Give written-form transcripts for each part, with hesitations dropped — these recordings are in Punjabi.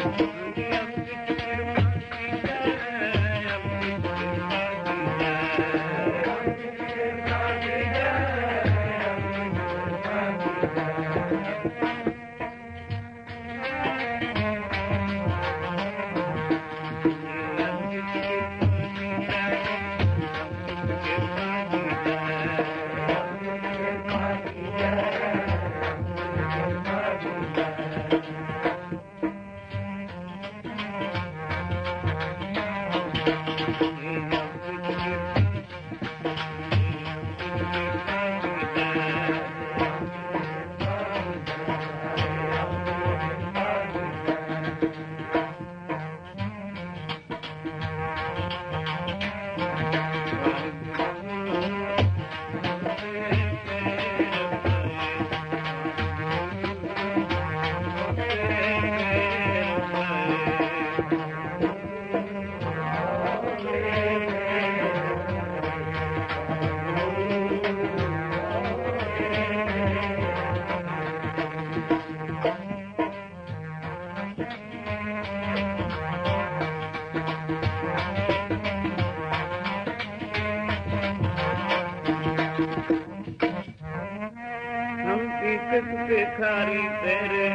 ਭਿਖਾਰੀ ਤੇਰੇ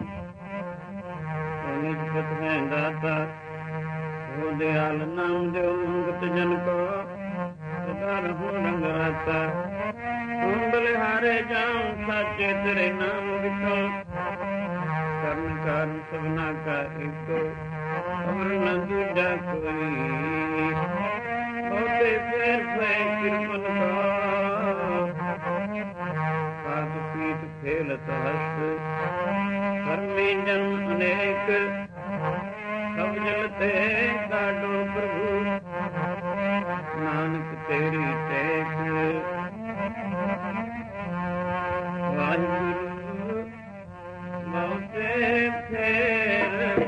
ਨਿਜਪਤ ਹੈ ਦਾਤਾ ਹੋ ਦਿਆਲ ਨਾਮ ਦਿਓ ਮੰਗਤ ਜਨ ਕੋ ਸਦਾ ਰਹੋ ਰੰਗ ਰਾਤਾ ਹੁਣ ਬਲਿਹਾਰੇ ਜਾਉ ਸਾਚੇ ਤੇਰੇ ਨਾਮ ਵਿਚੋਂ ਕਰਨ ਕਾਰਨ ਸਭਨਾ ਕਾ ਇੱਕੋ ਅਮਰ ਨ ਦੂਜਾ ਕੋਈ ਬਹੁਤੇ ਫੇਰ ਫੇ ਕਿਰਪਨ ਕਾ ਪੀਤ ਫੇਲਤ ਹਸ ਕਰਮੀ ਜਨ ਅਨੇਕ ਸਭ ਜਲ ਤੇ ਕਾਡੋ ਪ੍ਰਭੂ ਨਾਨਕ ਤੇਰੀ ਟੇਕ ਵਾਹਿਗੁਰੂ ਬਹੁਤੇ ਫੇਰ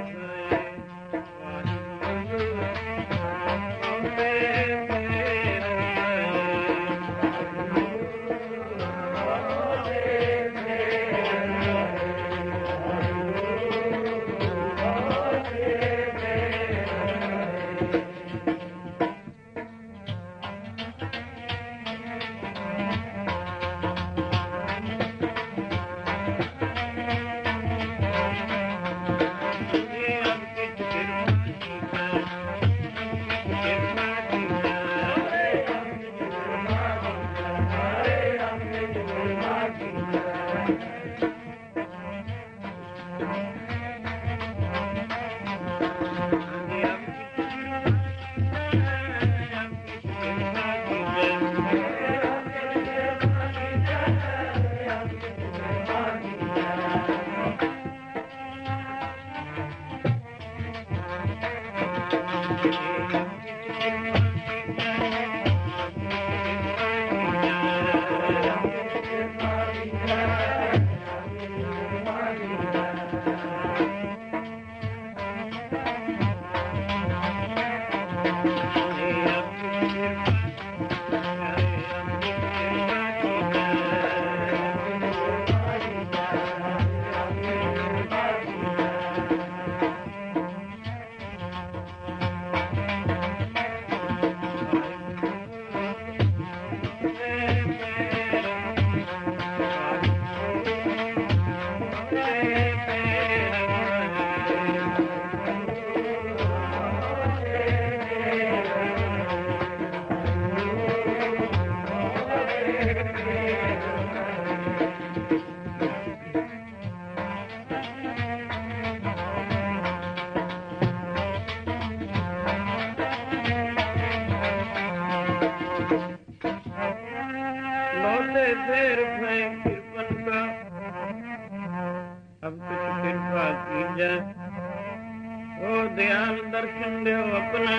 ਦਿਆਲ ਦਰਸ਼ਨ ਦਿਓ ਆਪਣਾ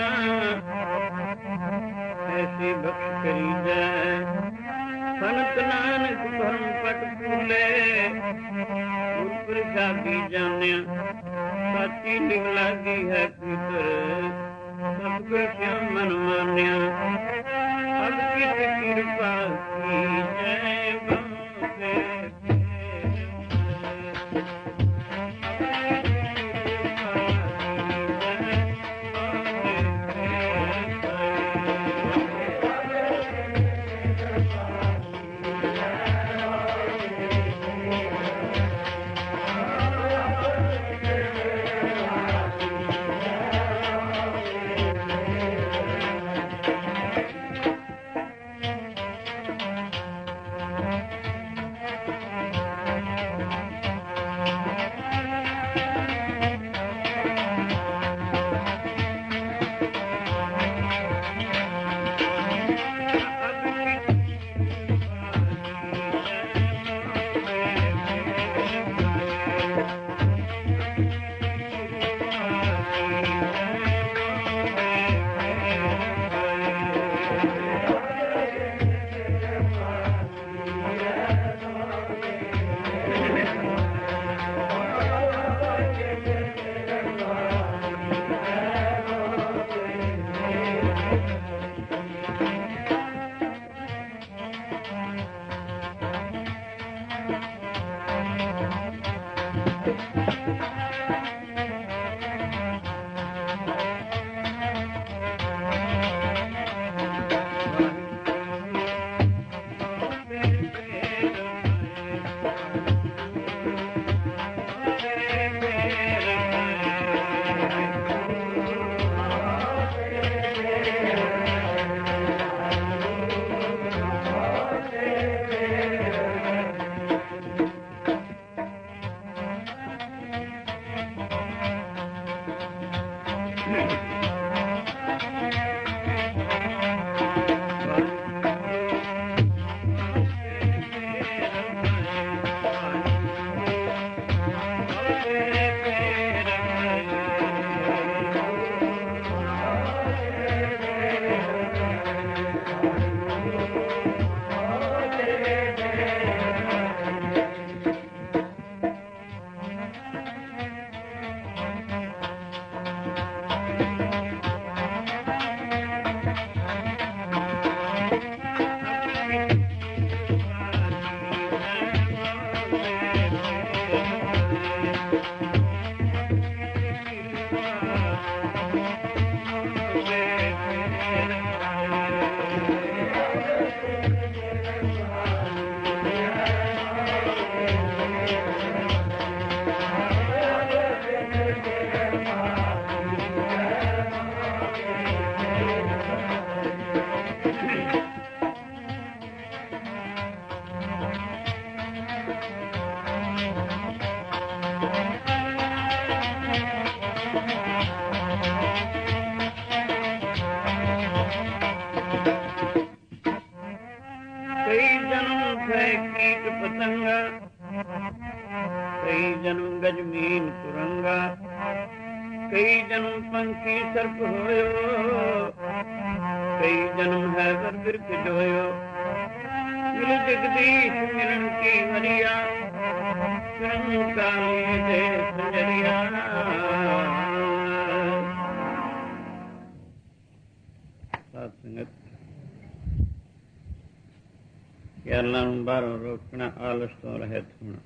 ਐਸੀ ਬਖਸ਼ ਕਰੀਜੈ ਸੰਤ ਨਾਨਕ ਭਰਮ ਪਟ ਭੂਲੇ ਗੁਰ ਪ੍ਰਸਾਦੀ ਜਾਣਿਆ ਸਾਚੀ ਨਿਗ ਲਾਗੀ ਹੈ ਪੀਤਰ ਸਤਿਗੁਰ ਕਿਆ ਮਨ ਮਾਨਿਆ ਅਬ ਕਿਸ ਕਿਰਪਾ ਕੀਜੈ ਬਹੁਤੇ ਕਈ ਜਨਮ ਗਜਮੀਨ ਕੁਰੰਗਾ, ਕਈ ਜਨਮ ਪੰਖੀ ਸਰਪ ਹੋਇਓ, ਕਈ ਜਨਮ ਹੈ ਵਰ ਬਿਰਖ ਜੋਇਓ। ਮਿਲ ਜਗਦੀਸ਼ ਮਿਲਣ ਕੀ ਵਰਿਆ, ਕਰਮ ਕਾਲੀ ਦੇ ਸੰਜਰਿਆ। ਸਾਧ ਸੰਗਤ, ਖਿਆਲਾਂ ਨੂੰ ਬਾਹਰੋਂ ਰੋਕਣਾ, ਆਲਸ ਤੋਂ ਰਹਿਤ ਹੋਣਾ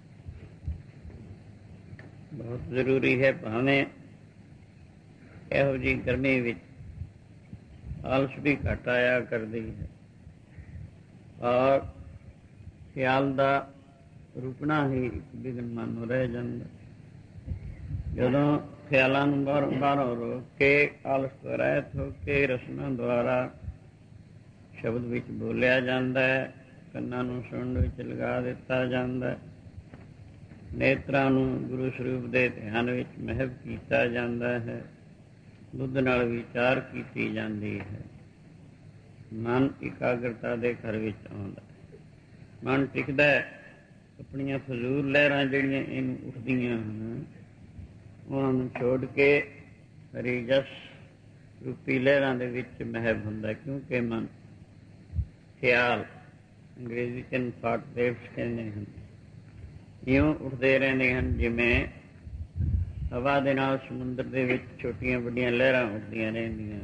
ਬਹੁਤ ਜ਼ਰੂਰੀ ਹੈ। ਭਾਵੇਂ ਇਹੋ ਜਿਹੀ ਗਰਮੀ ਵਿੱਚ ਆਲਸ ਵੀ ਘੱਟ ਆਇਆ ਕਰਦੀ ਹੈ, ਔਰ ਖਿਆਲ ਦਾ ਰੁਕਣਾ ਹੀ ਵਿਘਨ ਮਨ ਨੂੰ ਰਹਿ ਜਾਂਦਾ। ਜਦੋਂ ਖਿਆਲਾਂ ਨੂੰ ਬਾਹਰੋਂ ਰੋਕ ਕੇ ਆਲਸ ਤੋਂ ਰਹਿਤ ਹੋ ਕੇ ਰਸਮਾਂ ਦੁਆਰਾ ਸ਼ਬਦ ਵਿੱਚ ਬੋਲਿਆ ਜਾਂਦਾ ਹੈ, ਕੰਨਾਂ ਨੂੰ ਸੁਣਨ ਵਿੱਚ ਲਗਾ ਦਿੱਤਾ ਜਾਂਦਾ, ਨੇਤਰਾਂ ਨੂੰ ਗੁਰੂ ਸਰੂਪ ਦੇ ਧਿਆਨ ਵਿੱਚ ਮਹਿਵ ਕੀਤਾ ਜਾਂਦਾ ਹੈ, ਬੁੱਧ ਨਾਲ ਵਿਚਾਰ ਕੀਤੀ ਜਾਂਦੀ ਹੈ, ਮਨ ਇਕਾਗਰਤਾ ਦੇ ਘਰ ਵਿੱਚ ਆਉਂਦਾ, ਮਨ ਟਿਕਦਾ ਹੈ। ਆਪਣੀਆਂ ਫਜ਼ੂਲ ਲਹਿਰਾਂ ਜਿਹੜੀਆਂ ਇਹਨੂੰ ਉੱਠਦੀਆਂ ਹਨ, ਉਹਨਾਂ ਨੂੰ ਛੋੜ ਕੇ ਹਰੀ ਜਸ ਰੂਪੀ ਲਹਿਰਾਂ ਦੇ ਵਿੱਚ ਮਹਿਵ ਹੁੰਦਾ, ਕਿਉਂਕਿ ਮਨ ਖਿਆਲ ਅੰਗਰੇਜ਼ੀ ਚ ਥਾਟ ਵੇਵਸ ਕਹਿੰਦੇ ਹਨ, ਇਉਂ ਉੱਠਦੇ ਰਹਿੰਦੇ ਹਨ ਜਿਵੇਂ ਹਵਾ ਦੇ ਨਾਲ ਸਮੁੰਦਰ ਦੇ ਵਿੱਚ ਛੋਟੀਆਂ ਵੱਡੀਆਂ ਲਹਿਰਾਂ ਉੱਠਦੀਆਂ ਰਹਿੰਦੀਆਂ।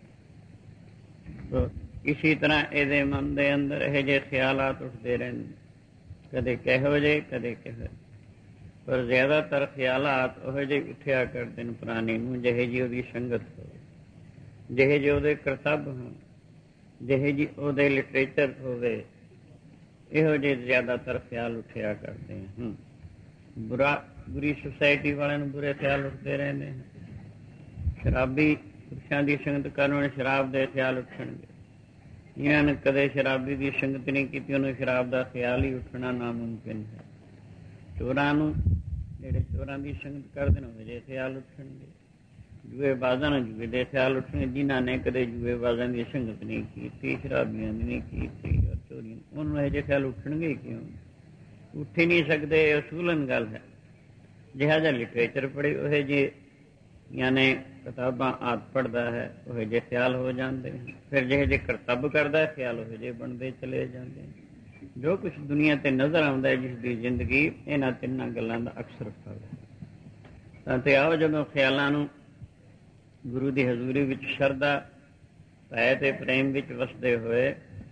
ਇਸੀ ਤਰ੍ਹਾਂ ਇਹਦੇ ਮਨ ਦੇ ਅੰਦਰ ਇਹੋ ਜਿਹੇ ਖਿਆਲਾਤ ਉੱਠਦੇ ਰਹਿੰਦੇ, ਕਦੇ ਕਿਹੋ ਜਿਹੇ ਕਦੇ ਕਿਹੋ, ਪਰ ਜ਼ਿਆਦਾਤਰ ਖਿਆਲਾਤ ਉਹੋ ਜਿਹੇ ਉੱਠਿਆ ਕਰਦੇ ਨੇ ਪ੍ਰਾਣੀ ਨੂੰ ਜਿਹੇ ਜਿਹੀ ਉਹਦੀ ਸੰਗਤ ਹੋਵੇ, ਜਿਹੇ ਜਿਹੇ ਉਹਦੇ ਕਰਤੱਵ ਹੋਣ, ਜਿਹੇ ਜਿਹੀ ਉਹਦੇ ਲਿਟਰੇਚਰ ਹੋਵੇ, ਇਹੋ ਜਿਹੇ ਜ਼ਿਆਦਾਤਰ ਖਿਆਲ ਉੱਠਿਆ ਕਰਦੇ ਹਨ। ਬੁਰੀ ਸੁਸਾਇਟੀ ਵਾਲਿਆਂ ਨੂੰ ਬੁਰੇ ਖਿਆਲ ਉੱਠਦੇ ਰਹਿੰਦੇ ਹਨ। ਸ਼ਰਾਬੀ ਪੁਰਸ਼ਾਂ ਦੀ ਸੰਗਤ ਕਰਨ ਵਾਲੇ ਸ਼ਰਾਬ ਦੇ ਖਿਆਲ ਉੱਠਣਗੇ। ਇਹਨਾਂ ਨੇ ਕਦੇ ਸ਼ਰਾਬੀ ਦੀ ਸੰਗਤ ਨਹੀਂ ਕੀਤੀ, ਉਹਨੂੰ ਸ਼ਰਾਬ ਦਾ ਖਿਆਲ ਹੀ ਉੱਠਣਾ ਨਾਮੁਮਕਿਨ ਹੈ। ਚੋਰਾਂ ਨੂੰ, ਜਿਹੜੇ ਚੋਰਾਂ ਦੀ ਸੰਗਤ ਕਰਦੇ ਨੇ, ਉਹ ਜਿਹੇ ਖਿਆਲ ਉੱਠਣਗੇ। ਜੂਏਬਾਜ਼ਾਂ ਨੂੰ ਜੂਏ ਦੇ ਖਿਆਲ ਉੱਠਣਗੇ। ਜਿਨ੍ਹਾਂ ਨੇ ਕਦੇ ਜੂਏਬਾਜ਼ਾਂ ਦੀ ਸੰਗਤ ਨਹੀਂ ਕੀਤੀ, ਸ਼ਰਾਬੀਆਂ ਦੀ ਨਹੀਂ ਕੀਤੀ, ਔਰ ਚੋਰੀਆਂ, ਉਹਨੂੰ ਇਹੋ ਜਿਹੇ ਖਿਆਲ ਉੱਠਣਗੇ ਕਿਉਂ? ਉੱਠ ਹੀ ਨਹੀਂ ਸਕਦੇ। ਇਹ ਅਸੂਲਨ ਗੱਲ ਹੈ। ਜਿਹੜਾ ਜਿਹਾ ਲਿਟਰੇਚਰ ਪੜ੍ਹੇ, ਉਹੋ ਜਿਹੇ ਯਾਨੀ ਕਿਤਾਬਾਂ ਆਦਿ ਪੜ੍ਹਦਾ ਹੈ, ਉਹੋ ਜਿਹੇ ਖਿਆਲ ਹੋ ਜਾਂਦੇ ਹਨ। ਫਿਰ ਜਿਹੇ ਜਿਹੇ ਕਰਤੱਵ ਕਰਦਾ ਹੈ, ਖਿਆਲ ਉਹੋ ਜਿਹੇ ਬਣਦੇ ਚਲੇ ਜਾਂਦੇ ਹਨ। ਜੋ ਕੁਛ ਦੁਨੀਆ ਤੇ ਨਜ਼ਰ ਆਉਂਦਾ ਹੈ, ਜਿਸ ਦੀ ਜ਼ਿੰਦਗੀ, ਇਹਨਾਂ ਤਿੰਨਾਂ ਗੱਲਾਂ ਦਾ ਅਕਸਰ ਫਲ ਹੈ। ਤਾਂ ਤੇ ਆਓ, ਜਦੋਂ ਖਿਆਲਾਂ ਨੂੰ ਗੁਰੂ ਦੀ ਹਜ਼ੂਰੀ ਵਿੱਚ ਸ਼ਰਧਾ, ਭੈ ਤੇ ਪ੍ਰੇਮ ਵਿੱਚ ਵਸਦੇ ਹੋਏ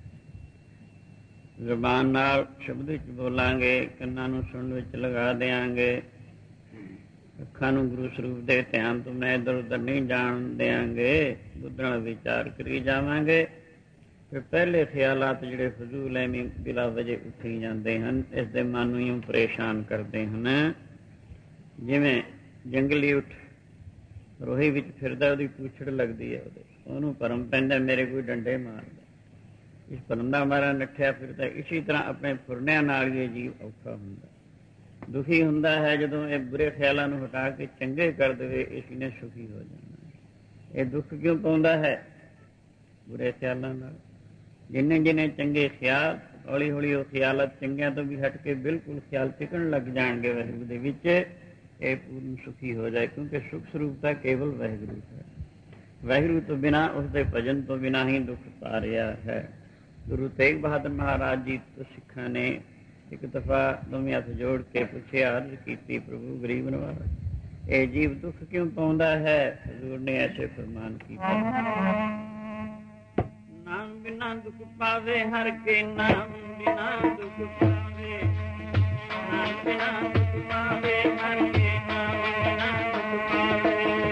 ਜ਼ੁਬਾਨ ਨਾਲ ਸ਼ਬਦ ਵਿੱਚ ਬੋਲਾਂਗੇ, ਕੰਨਾਂ ਨੂੰ ਸੁਣਨ ਵਿੱਚ ਲਗਾ ਦਿਆਂਗੇ, ਅੱਖਾਂ ਨੂੰ ਗੁਰੂ ਸਰੂਪ ਦੇ ਧਿਆਨ ਤੋਂ ਮੈਂ ਇੱਧਰ ਉੱਧਰ ਨਹੀਂ ਜਾਣ ਦਿਆਂਗੇ, ਬੁੱਧ ਨਾਲ ਵਿਚਾਰ ਕਰੀ ਜਾਵਾਂਗੇ। ਫਿਰ ਪਹਿਲੇ ਖਿਆਲਾਤ ਜਿਹੜੇ ਫਜ਼ੂਲ ਐਵੇਂ ਬਿਲਾ ਵਜੇ ਉੱਠੀ ਜਾਂਦੇ ਹਨ, ਇਸ ਦੇ ਮਨ ਨੂੰ ਇਉਂ ਪਰੇਸ਼ਾਨ ਕਰਦੇ ਹਨ। ਜਿਵੇਂ ਜੰਗਲੀ ਉੱਠ ਰੋਹੀ ਵਿੱਚ ਫਿਰਦਾ, ਉਹਦੀ ਪੂਛੜ ਲੱਗਦੀ ਹੈ, ਉਹਨੂੰ ਭਰਮ ਪੈਂਦਾ ਮੇਰੇ ਕੋਈ ਡੰਡੇ ਮਾਰਦਾ, ਇਸ ਭਰਮ ਦਾ ਮਾਰਾ ਨੱਠਿਆ ਫਿਰਦਾ। ਇਸੀ ਤਰ੍ਹਾਂ ਆਪਣੇ ਫੁਰਨਿਆਂ ਨਾਲ ਇਹ ਜੀਵ ਔਖਾ ਹੁੰਦਾ, ਦੁਖੀ ਹੁੰਦਾ ਹੈ। ਜਦੋਂ ਇਹ ਬੁਰੇ ਖਿਆਲਾਂ ਨੂੰ ਹਟਾ ਕੇ ਚੰਗੇ ਕਰ ਦੇਵੇ, ਇਸ ਨੇ ਸੁਖੀ ਹੋ ਜਾਣਾ। ਇਹ ਦੁੱਖ ਕਿਉਂ ਪਾਉਂਦਾ ਹੈ? ਬੁਰੇ ਖਿਆਲਾਂ ਨਾਲ। ਜਿੰਨੇ ਜਿੰਨੇ ਚੰਗੇ ਖਿਆਲ, ਹੌਲੀ ਹੌਲੀ ਉਹ ਖਿਆਲਤ ਚੰਗਿਆਂ ਤੋਂ ਵੀ ਹਟ ਕੇ ਬਿਲਕੁਲ ਖਿਆਲ ਟਿਕਣ ਲੱਗ ਜਾਣਗੇ ਵਾਹਿਗੁਰੂ ਦੇ ਵਿੱਚ, ਇਹ ਪੂਰਨ ਸੁਖੀ ਹੋ ਜਾਏ। ਕਿਉਂਕਿ ਸੁਖ ਸਰੂਪ ਤਾਂ ਕੇਵਲ ਵਾਹਿਗੁਰੂ ਹੈ। ਵਾਹਿਗੁਰੂ ਤੋਂ ਬਿਨਾਂ, ਉਸਦੇ ਭਜਨ ਤੋਂ ਬਿਨਾਂ ਹੀ ਦੁੱਖ ਪਾ ਰਿਹਾ ਹੈ। ਗੁਰੂ ਤੇਗ ਬਹਾਦਰ ਮਹਾਰਾਜ ਜੀ ਤੋਂ ਸਿੱਖਾਂ ਨੇ ਇੱਕ ਦਫਾ ਦੋਵੇਂ ਹੱਥ ਜੋੜ ਕੇ ਪੁੱਛਿਆ, ਅਰਜ਼ ਕੀਤੀ, ਪ੍ਰਭੂ ਗਰੀਬ ਨਵਾਜ਼, ਇਹ ਜੀਵ ਦੁੱਖ ਕਿਉਂ ਪਾਉਂਦਾ ਹੈ? ਹਜ਼ੂਰ ਨੇ ਐਸੇ ਫਰਮਾਨ ਕੀਤਾ, ਨਾਮ ਬਿਨਾ ਦੁੱਖ ਪਾਵੇ ਹਰ ਕੇ, ਨਾਮ ਬਿਨਾ ਦੁੱਖ ਪਾਵੇ, ਨਾਮ ਬਿਨਾ ਦੁੱਖ ਪਾਵੇ ਹਰ ਕੇ, ਨਾਮ ਬਿਨਾ ਦੁੱਖ ਪਾਵੇ,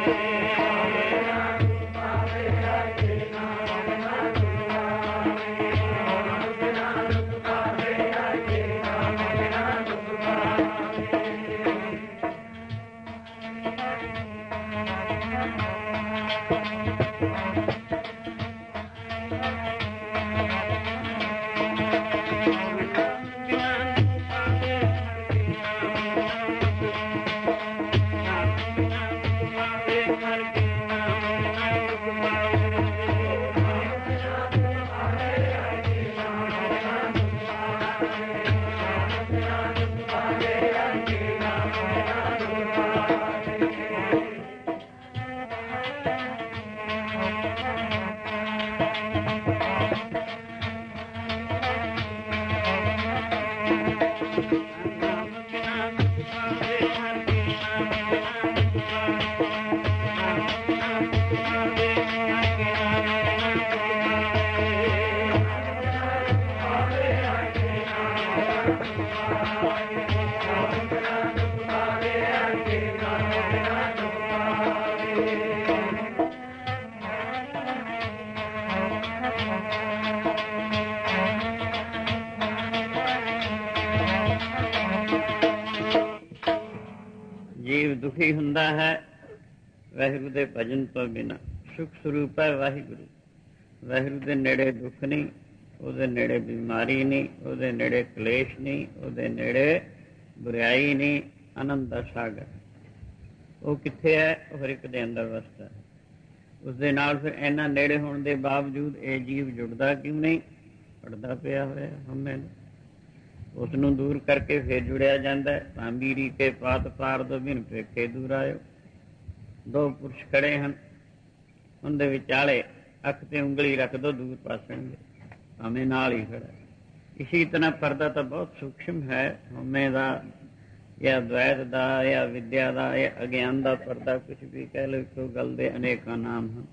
ਜੀਵ ਦੁਖੀ ਹੁੰਦਾ ਹੈ ਵਾਹਿਗੁਰੂ ਦੇ ਭਜਨ ਤੋਂ ਬਿਨਾਂ। ਸੁਖ ਸਰੂਪ ਹੈ ਵਾਹਿਗੁਰੂ। ਵਾਹਿਗੁਰੂ ਦੇ ਨੇੜੇ ਦੁੱਖ ਨਹੀਂ, ਉਹਦੇ ਨੇੜੇ ਬਿਮਾਰੀ ਨਹੀਂ, ਉਹਦੇ ਨੇੜੇ ਕਲੇਸ਼ ਨਹੀਂ, ਉਹਦੇ ਨੇੜੇ ਬੁਰਾਈ ਨਹੀਂ, ਆਨੰਦ ਦਾ ਸਾਗਰ। ਉਹ ਕਿੱਥੇ ਹੈ? ਉਹ ਹਰ ਇੱਕ ਦੇ ਅੰਦਰ ਵਸਦਾ ਹੈ। ਉਸਦੇ ਨਾਲ ਫਿਰ ਇੰਨਾ ਨੇੜੇ ਹੋਣ ਦੇ ਬਾਵਜੂਦ ਇਹ ਜੀਵ ਜੁੜਦਾ ਕਿਉਂ ਨਹੀਂ? ਪੜਦਾ ਪਿਆ ਹੋਇਆ ਹਮੇ ਨੂੰ। ਉਸ ਨੂੰ ਦੂਰ ਕਰਕੇ ਫਿਰ ਜੁੜਿਆ ਜਾਂਦਾ ਹੈ। ਭਾਂਬੀਰੀ ਕੇ ਪਾਤ ਪਾਰ ਦੋ ਬਿਨ ਭੇਖੇ ਦੂਰ ਆਇਓ। ਦੋ ਪੁਰਸ਼ ਖੜੇ ਹਨ, ਉਹਦੇ ਵਿਚਾਲੇ ਅੱਖ ਤੇ ਉਂਗਲੀ ਰੱਖ ਦੋ, ਦੂਰ ਪਾਸਣਗੇ, ਭਾਵੇਂ ਨਾਲ ਹੀ ਖੜਾ। ਇਸੀ ਤਰ੍ਹਾਂ ਪਰਦਾ ਤਾਂ ਬਹੁਤ ਸੂਖਮ ਹੈ। ਹਉਮੈ ਦਾ ਜਾਂ ਦ્વੈਤ ਦਾ ਜਾਂ ਵਿਦਿਆ ਦਾ ਜਾਂ ਅਗਿਆਨ ਦਾ ਪਰਦਾ, ਕੁਛ ਵੀ ਕਹਿ ਲਓ, ਇੱਕੋ ਗੱਲ ਦੇ ਅਨੇਕਾਂ ਨਾਮ ਹਨ।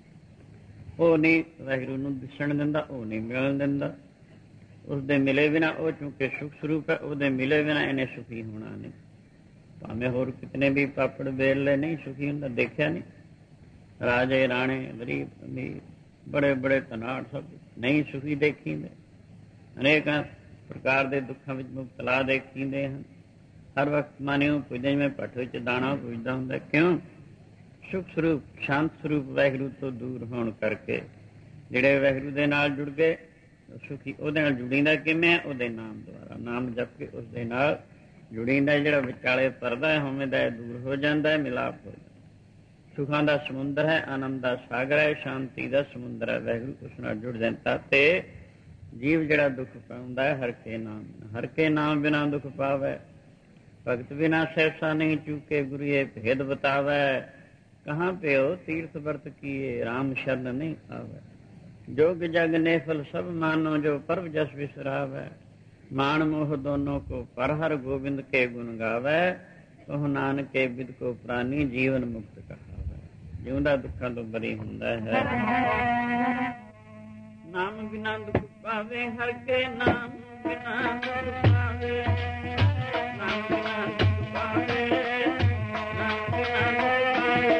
ਉਹ ਨਹੀਂ ਵਾਹਿਗੁਰੂ ਨੂੰ ਦਿਸਣ ਦਿੰਦਾ, ਉਹ ਨਹੀਂ ਮਿਲਣ ਦਿੰਦਾ। ਉਸਦੇ ਮਿਲੇ ਬਿਨਾਂ, ਉਹ ਚੂੰਕਿ ਸੁਖ ਸਰੂਪ ਹੈ, ਉਹਦੇ ਮਿਲੇ ਬਿਨਾਂ ਇਹਨੇ ਸੁਖੀ ਹੋਣਾ ਨਹੀਂ। ਭਾਵੇਂ ਹੋਰ ਕਿਤਨੇ ਵੀ ਪਾਪੜ ਵੇਲੇ ਨਹੀਂ ਸੁਖੀ ਹੁੰਦਾ। ਦੇਖਿਆ ਨਹੀਂ, ਰਾਜੇ ਰਾਣੇ, ਗਰੀਬ ਅਮੀਰ, ਬੜੇ ਬੜੇ ਧਨਾੜ, ਸਭ ਨਹੀਂ ਸੁਖੀ ਦੇਖੀਂਦੇ। ਅਨੇਕਾਂ ਪ੍ਰਕਾਰ ਦੇ ਦੁੱਖਾਂ ਵਿੱਚ ਮੁਬਤਲਾ ਦੇਖੀਂਦੇ ਹਨ। ਹਰ ਵਕਤ ਮਾਨਿਓ ਪੁੱਜਦੇ, ਜਿਵੇਂ ਭੱਠ ਵਿੱਚ ਦਾਣਾ ਪੁੱਜਦਾ ਹੁੰਦਾ। ਕਿਉਂ? ਸੁਖ ਸਰੂਪ, ਸ਼ਾਂਤ ਸਰੂਪ ਵਾਹਿਗੁਰੂ ਤੋਂ ਦੂਰ ਹੋਣ ਕਰਕੇ। ਜਿਹੜੇ ਵਾਹਿਗੁਰੂ ਦੇ ਨਾਲ ਜੁੜ ਗਏ ਸੁਖੀ। ਉਹਦੇ ਨਾਲ ਜੁੜੀਂਦਾ ਕਿਵੇਂ? ਉਹਦੇ ਨਾਮ ਦੁਆਰਾ। ਨਾਮ ਜਪ ਕੇ ਉਸਦੇ ਨਾਲ ਜੁੜੀਂਦਾ। ਜਿਹੜਾ ਵਿਚਾਲੇ ਪਰਦਾ ਹੈ ਹਉਮੈ ਦਾ, ਦੂਰ ਹੋ ਜਾਂਦਾ ਹੈ, ਮਿਲਾਪ ਹੋ ਜਾਂਦਾ। ਸੁਖਾਂ ਦਾ ਸਮੁੰਦਰ ਹੈ, ਆਨੰਦ ਦਾ ਸਾਗਰ ਹੈ, ਸ਼ਾਂਤੀ ਦਾ ਸਮੁੰਦਰ ਹੈ। ਵਾਹਿਗੁਰੂ ਉਸ ਨਾਲ ਜੁੜ ਜਾਂਦਾ ਤੇ ਜੀਵ ਜਿਹੜਾ ਦੁੱਖ ਪਾਉਂਦਾ ਹੈ ਹਰ ਕੇ ਨਾਮ। ਹਰ ਕੇ ਨਾਮ ਬਿਨਾਂ ਦੁੱਖ ਪਾਵੈ, ਭਗਤ ਬਿਨਾ ਸਹਿਸਾ ਨਹੀਂ ਚੂਕੇ, ਗੁਰੀਏ ਭੇਦ ਬਤਾਵੈ। ਕਹਾਂ ਪਿਓ ਤੀਰਥ ਵਰਤ ਕੀਏ, ਰਾਮ ਸ਼ਰਨ ਨਹੀਂ ਆਵੈ। जोग जग नेफल सब मानो, जो परव जस बिसरावै। मान मोह दोनों को पर हर, गोविंद के गुण गावै। कहो नानक के बिद को प्राणी, जीवन मुक्त कहावै। जिउंदा दुखां तो बरी हुंदा है। नाम बिना दुख पावे, हर के नाम बिना दुख पावे। नाम बिना दुख पावे, नाम बिना दुख पावे।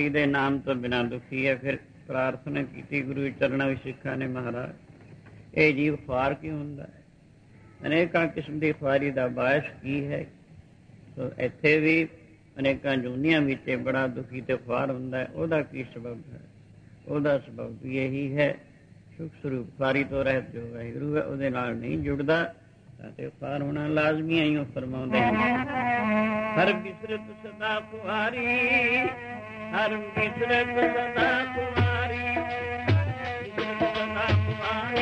ਹਰੀ ਦੇ ਨਾਮ ਤੋਂ ਬਿਨਾਂ ਦੁਖੀ ਹੈ। ਫਿਰ ਪ੍ਰਾਰਥਨਾ ਕੀਤੀ ਗੁਰੂ ਚਰਨਾਂ ਵਿੱਚ ਸਿੱਖਾਂ ਨੇ, ਮਹਾਰਾਜ ਇਹ ਜੀਵ ਖੁਆਰ ਕਿਉਂ ਹੁੰਦਾ ਹੈ? ਅਨੇਕਾਂ ਕਿਸਮ ਦੀ ਖੁਆਰੀ ਦਾ ਬਾਇਸ ਕੀ ਹੈ? ਸੋ ਇੱਥੇ ਵੀ ਅਨੇਕਾਂ ਜੂਨੀਆਂ ਵਿੱਚ ਬੜਾ ਦੁਖੀ ਤੇ ਖੁਆਰ ਹੁੰਦਾ ਹੈ। ਉਹਦਾ ਕੀ ਸਬਬ ਹੈ? ਉਹਦਾ ਸਬਬ ਵੀ ਇਹੀ ਹੈ, ਸੁਖ ਸਰੂਪ ਖੁਆਰੀ ਤੋਂ ਰਹਿਤ ਜੋ ਵਾਹਿਗੁਰੂ ਹੈ ਉਹਦੇ ਨਾਲ ਨਹੀਂ ਜੁੜਦਾ ਤੇ ਖੁਆਰ ਹੋਣਾ ਲਾਜ਼ਮੀ ਆਈਓ ਫਰਮਾਉਂਦੇ ਹਨ। ਹਰ ਬਿਸਰਤ ਸਦਾ ਖੁਆਰੀ, ਹਰ ਬਿਸਰਤ ਸਦਾ ਖੁਆਰੀ, ਸਦਾ ਖੁਆਰੀ,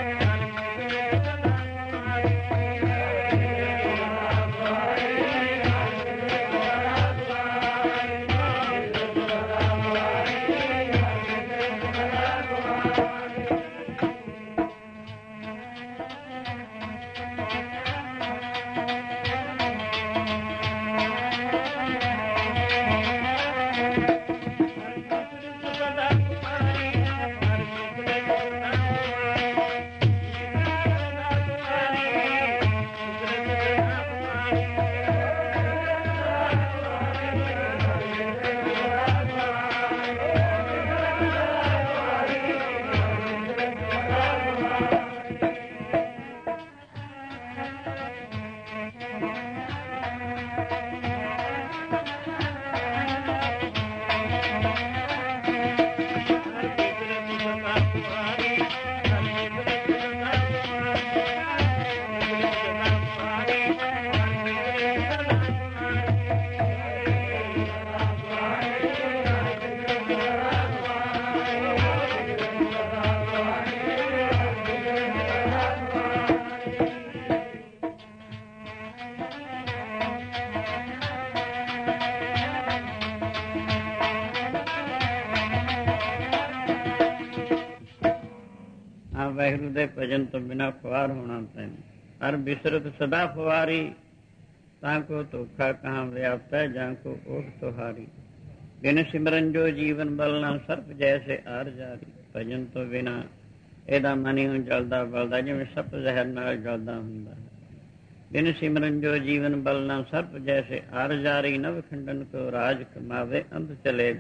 ਵਾਹਿਗੁਰੂ ਦੇ ਭਜਨ ਤੋਂ ਬਿਨਾਂ ਖੁਆਰ ਹੋਣਾ ਪੈਂਦਾ। ਹਰ ਬਿਸਰਤ ਸਦਾ ਖੁਆਰੀ, ਤਾਂ ਕੋ ਧੋਖਾ ਕਹਾਂ ਵਿਆਪੈ, ਜਾਂ ਕੋ ਓਟ ਤੁਹਾਰੀ। ਬਿਨ ਸਿਮਰਨ ਜੋ ਜੀਵਨ ਬਲਣਾ, ਸਰਪ ਜੈਸੇ ਆਰ ਜਾਰੀ। ਭਜਨ ਤੋਂ ਬਿਨਾਂ ਇਹਦਾ ਮਨ ਹੀ ਜਲਦਾ ਬਲਦਾ, ਜਿਵੇਂ ਸੱਪ ਜ਼ਹਿਰ ਨਾਲ ਜਲਦਾ ਹੁੰਦਾ ਹੈ। ਬਿਨ ਸਿਮਰਨ ਜੋ ਜੀਵਨ ਬਲਣਾ, ਸਰਪ ਜੈਸੇ ਆਰ ਜਾਰੀ। ਨਵ ਖੰਡਨ ਕੋ ਰਾਜ ਕਮਾਵੇ, ਅੰਤ ਚਲੇ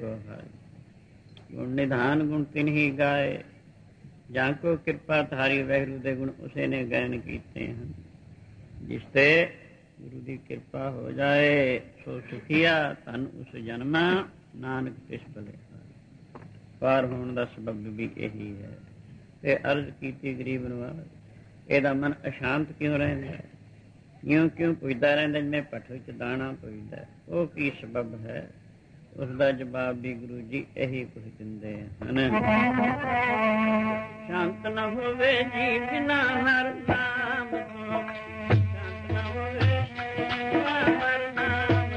ਗੋਹਾਰੀ। ਗੁਣ ਨਿਧਾਨ ਗੁਣ ਤਿਨਹੀ ਗਾਏ, ਜਾਂ ਕੋ ਕਿਰਪਾ ਧਾਰੀ। ਵਾਹਿਗੁਰੂ ਦੇ ਗੁਣ ਉਸੇ ਨੇ ਗਾਇਨ ਕੀਤੇ ਹਨ ਜਿਸ ਤੇ ਗੁਰੂ ਦੀ ਕਿਰਪਾ ਹੋ ਜਾਏ। ਸੋ ਸੁਖੀਆ ਧਨ ਉਸ ਜਨਮਾ, ਨਾਨਕ ਤਿਸ ਭਲੇ। ਪਾਰ ਹੋਣ ਦਾ ਸਬਬ ਵੀ ਇਹੀ ਹੈ। ਤੇ ਅਰਜ਼ ਕੀਤੀ ਗਰੀਬ ਨਵਾਜ਼, ਇਹਦਾ ਮਨ ਅਸ਼ਾਂਤ ਕਿਉਂ ਰਹਿੰਦਾ? ਇਉਂ ਕਿਉਂ ਪੁੱਜਦਾ ਰਹਿੰਦਾ ਜਿਵੇਂ ਭੱਠ ਵਿੱਚ ਦਾਣਾ ਪੁੱਜਦਾ? ਉਹ ਕੀ ਸਬਬ ਹੈ? ਉਸਦਾ ਜਵਾਬ ਵੀ ਗੁਰੂ ਜੀ ਇਹੀ ਕੁਝ ਦਿੰਦੇ ਹਨ। ਸ਼ਾਂਤ ਨਾ ਹੋਵੇ ਜੀ ਬਿਨਾ ਹਰ ਨਾਮ ਤੋਂ, ਸ਼ਾਂਤ ਨਾ ਹੋਵੇ ਬਿਨਾ ਹਰ ਨਾਮ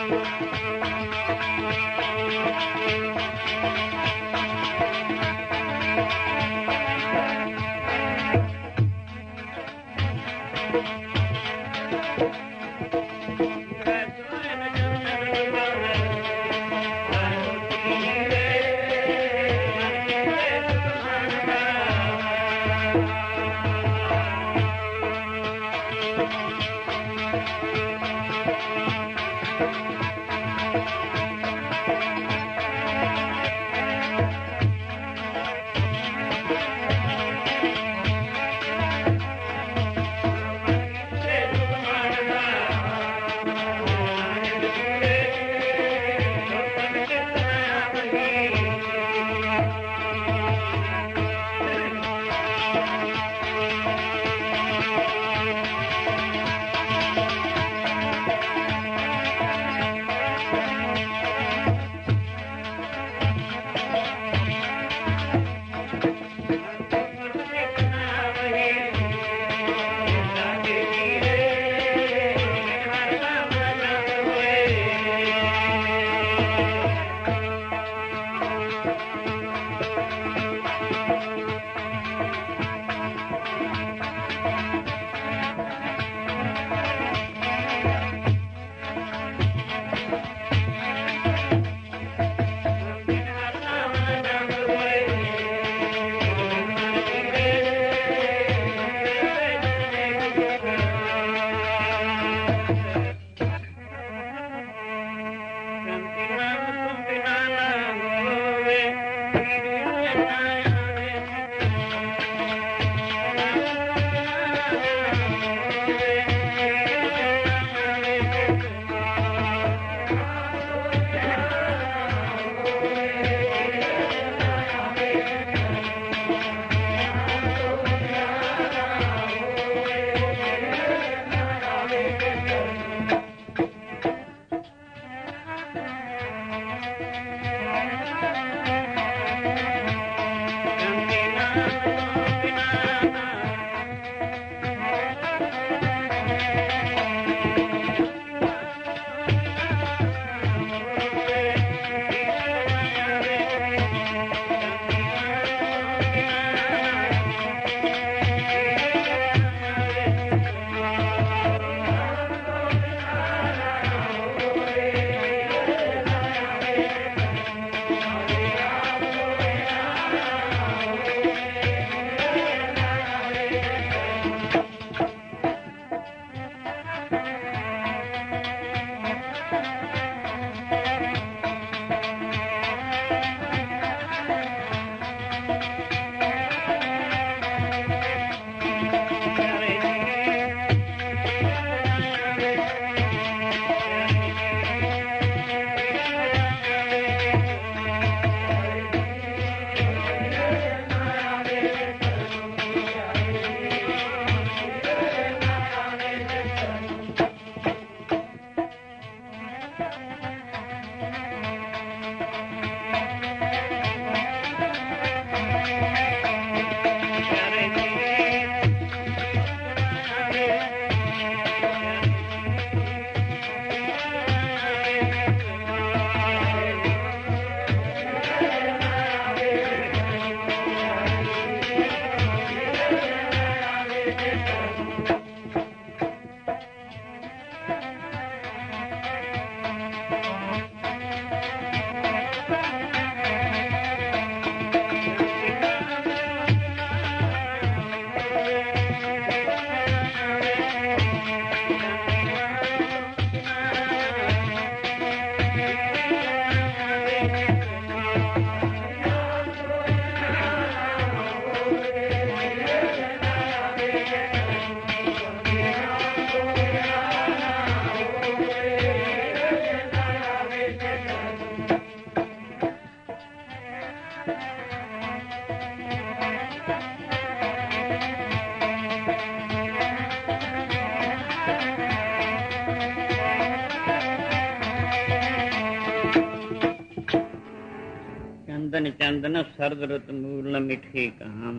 ਚੰਦਨ ਚੰਦਨ ਸਰਦ ਰੁਤ ਮੂਲ ਮਿਠੀ ਕਾਮ,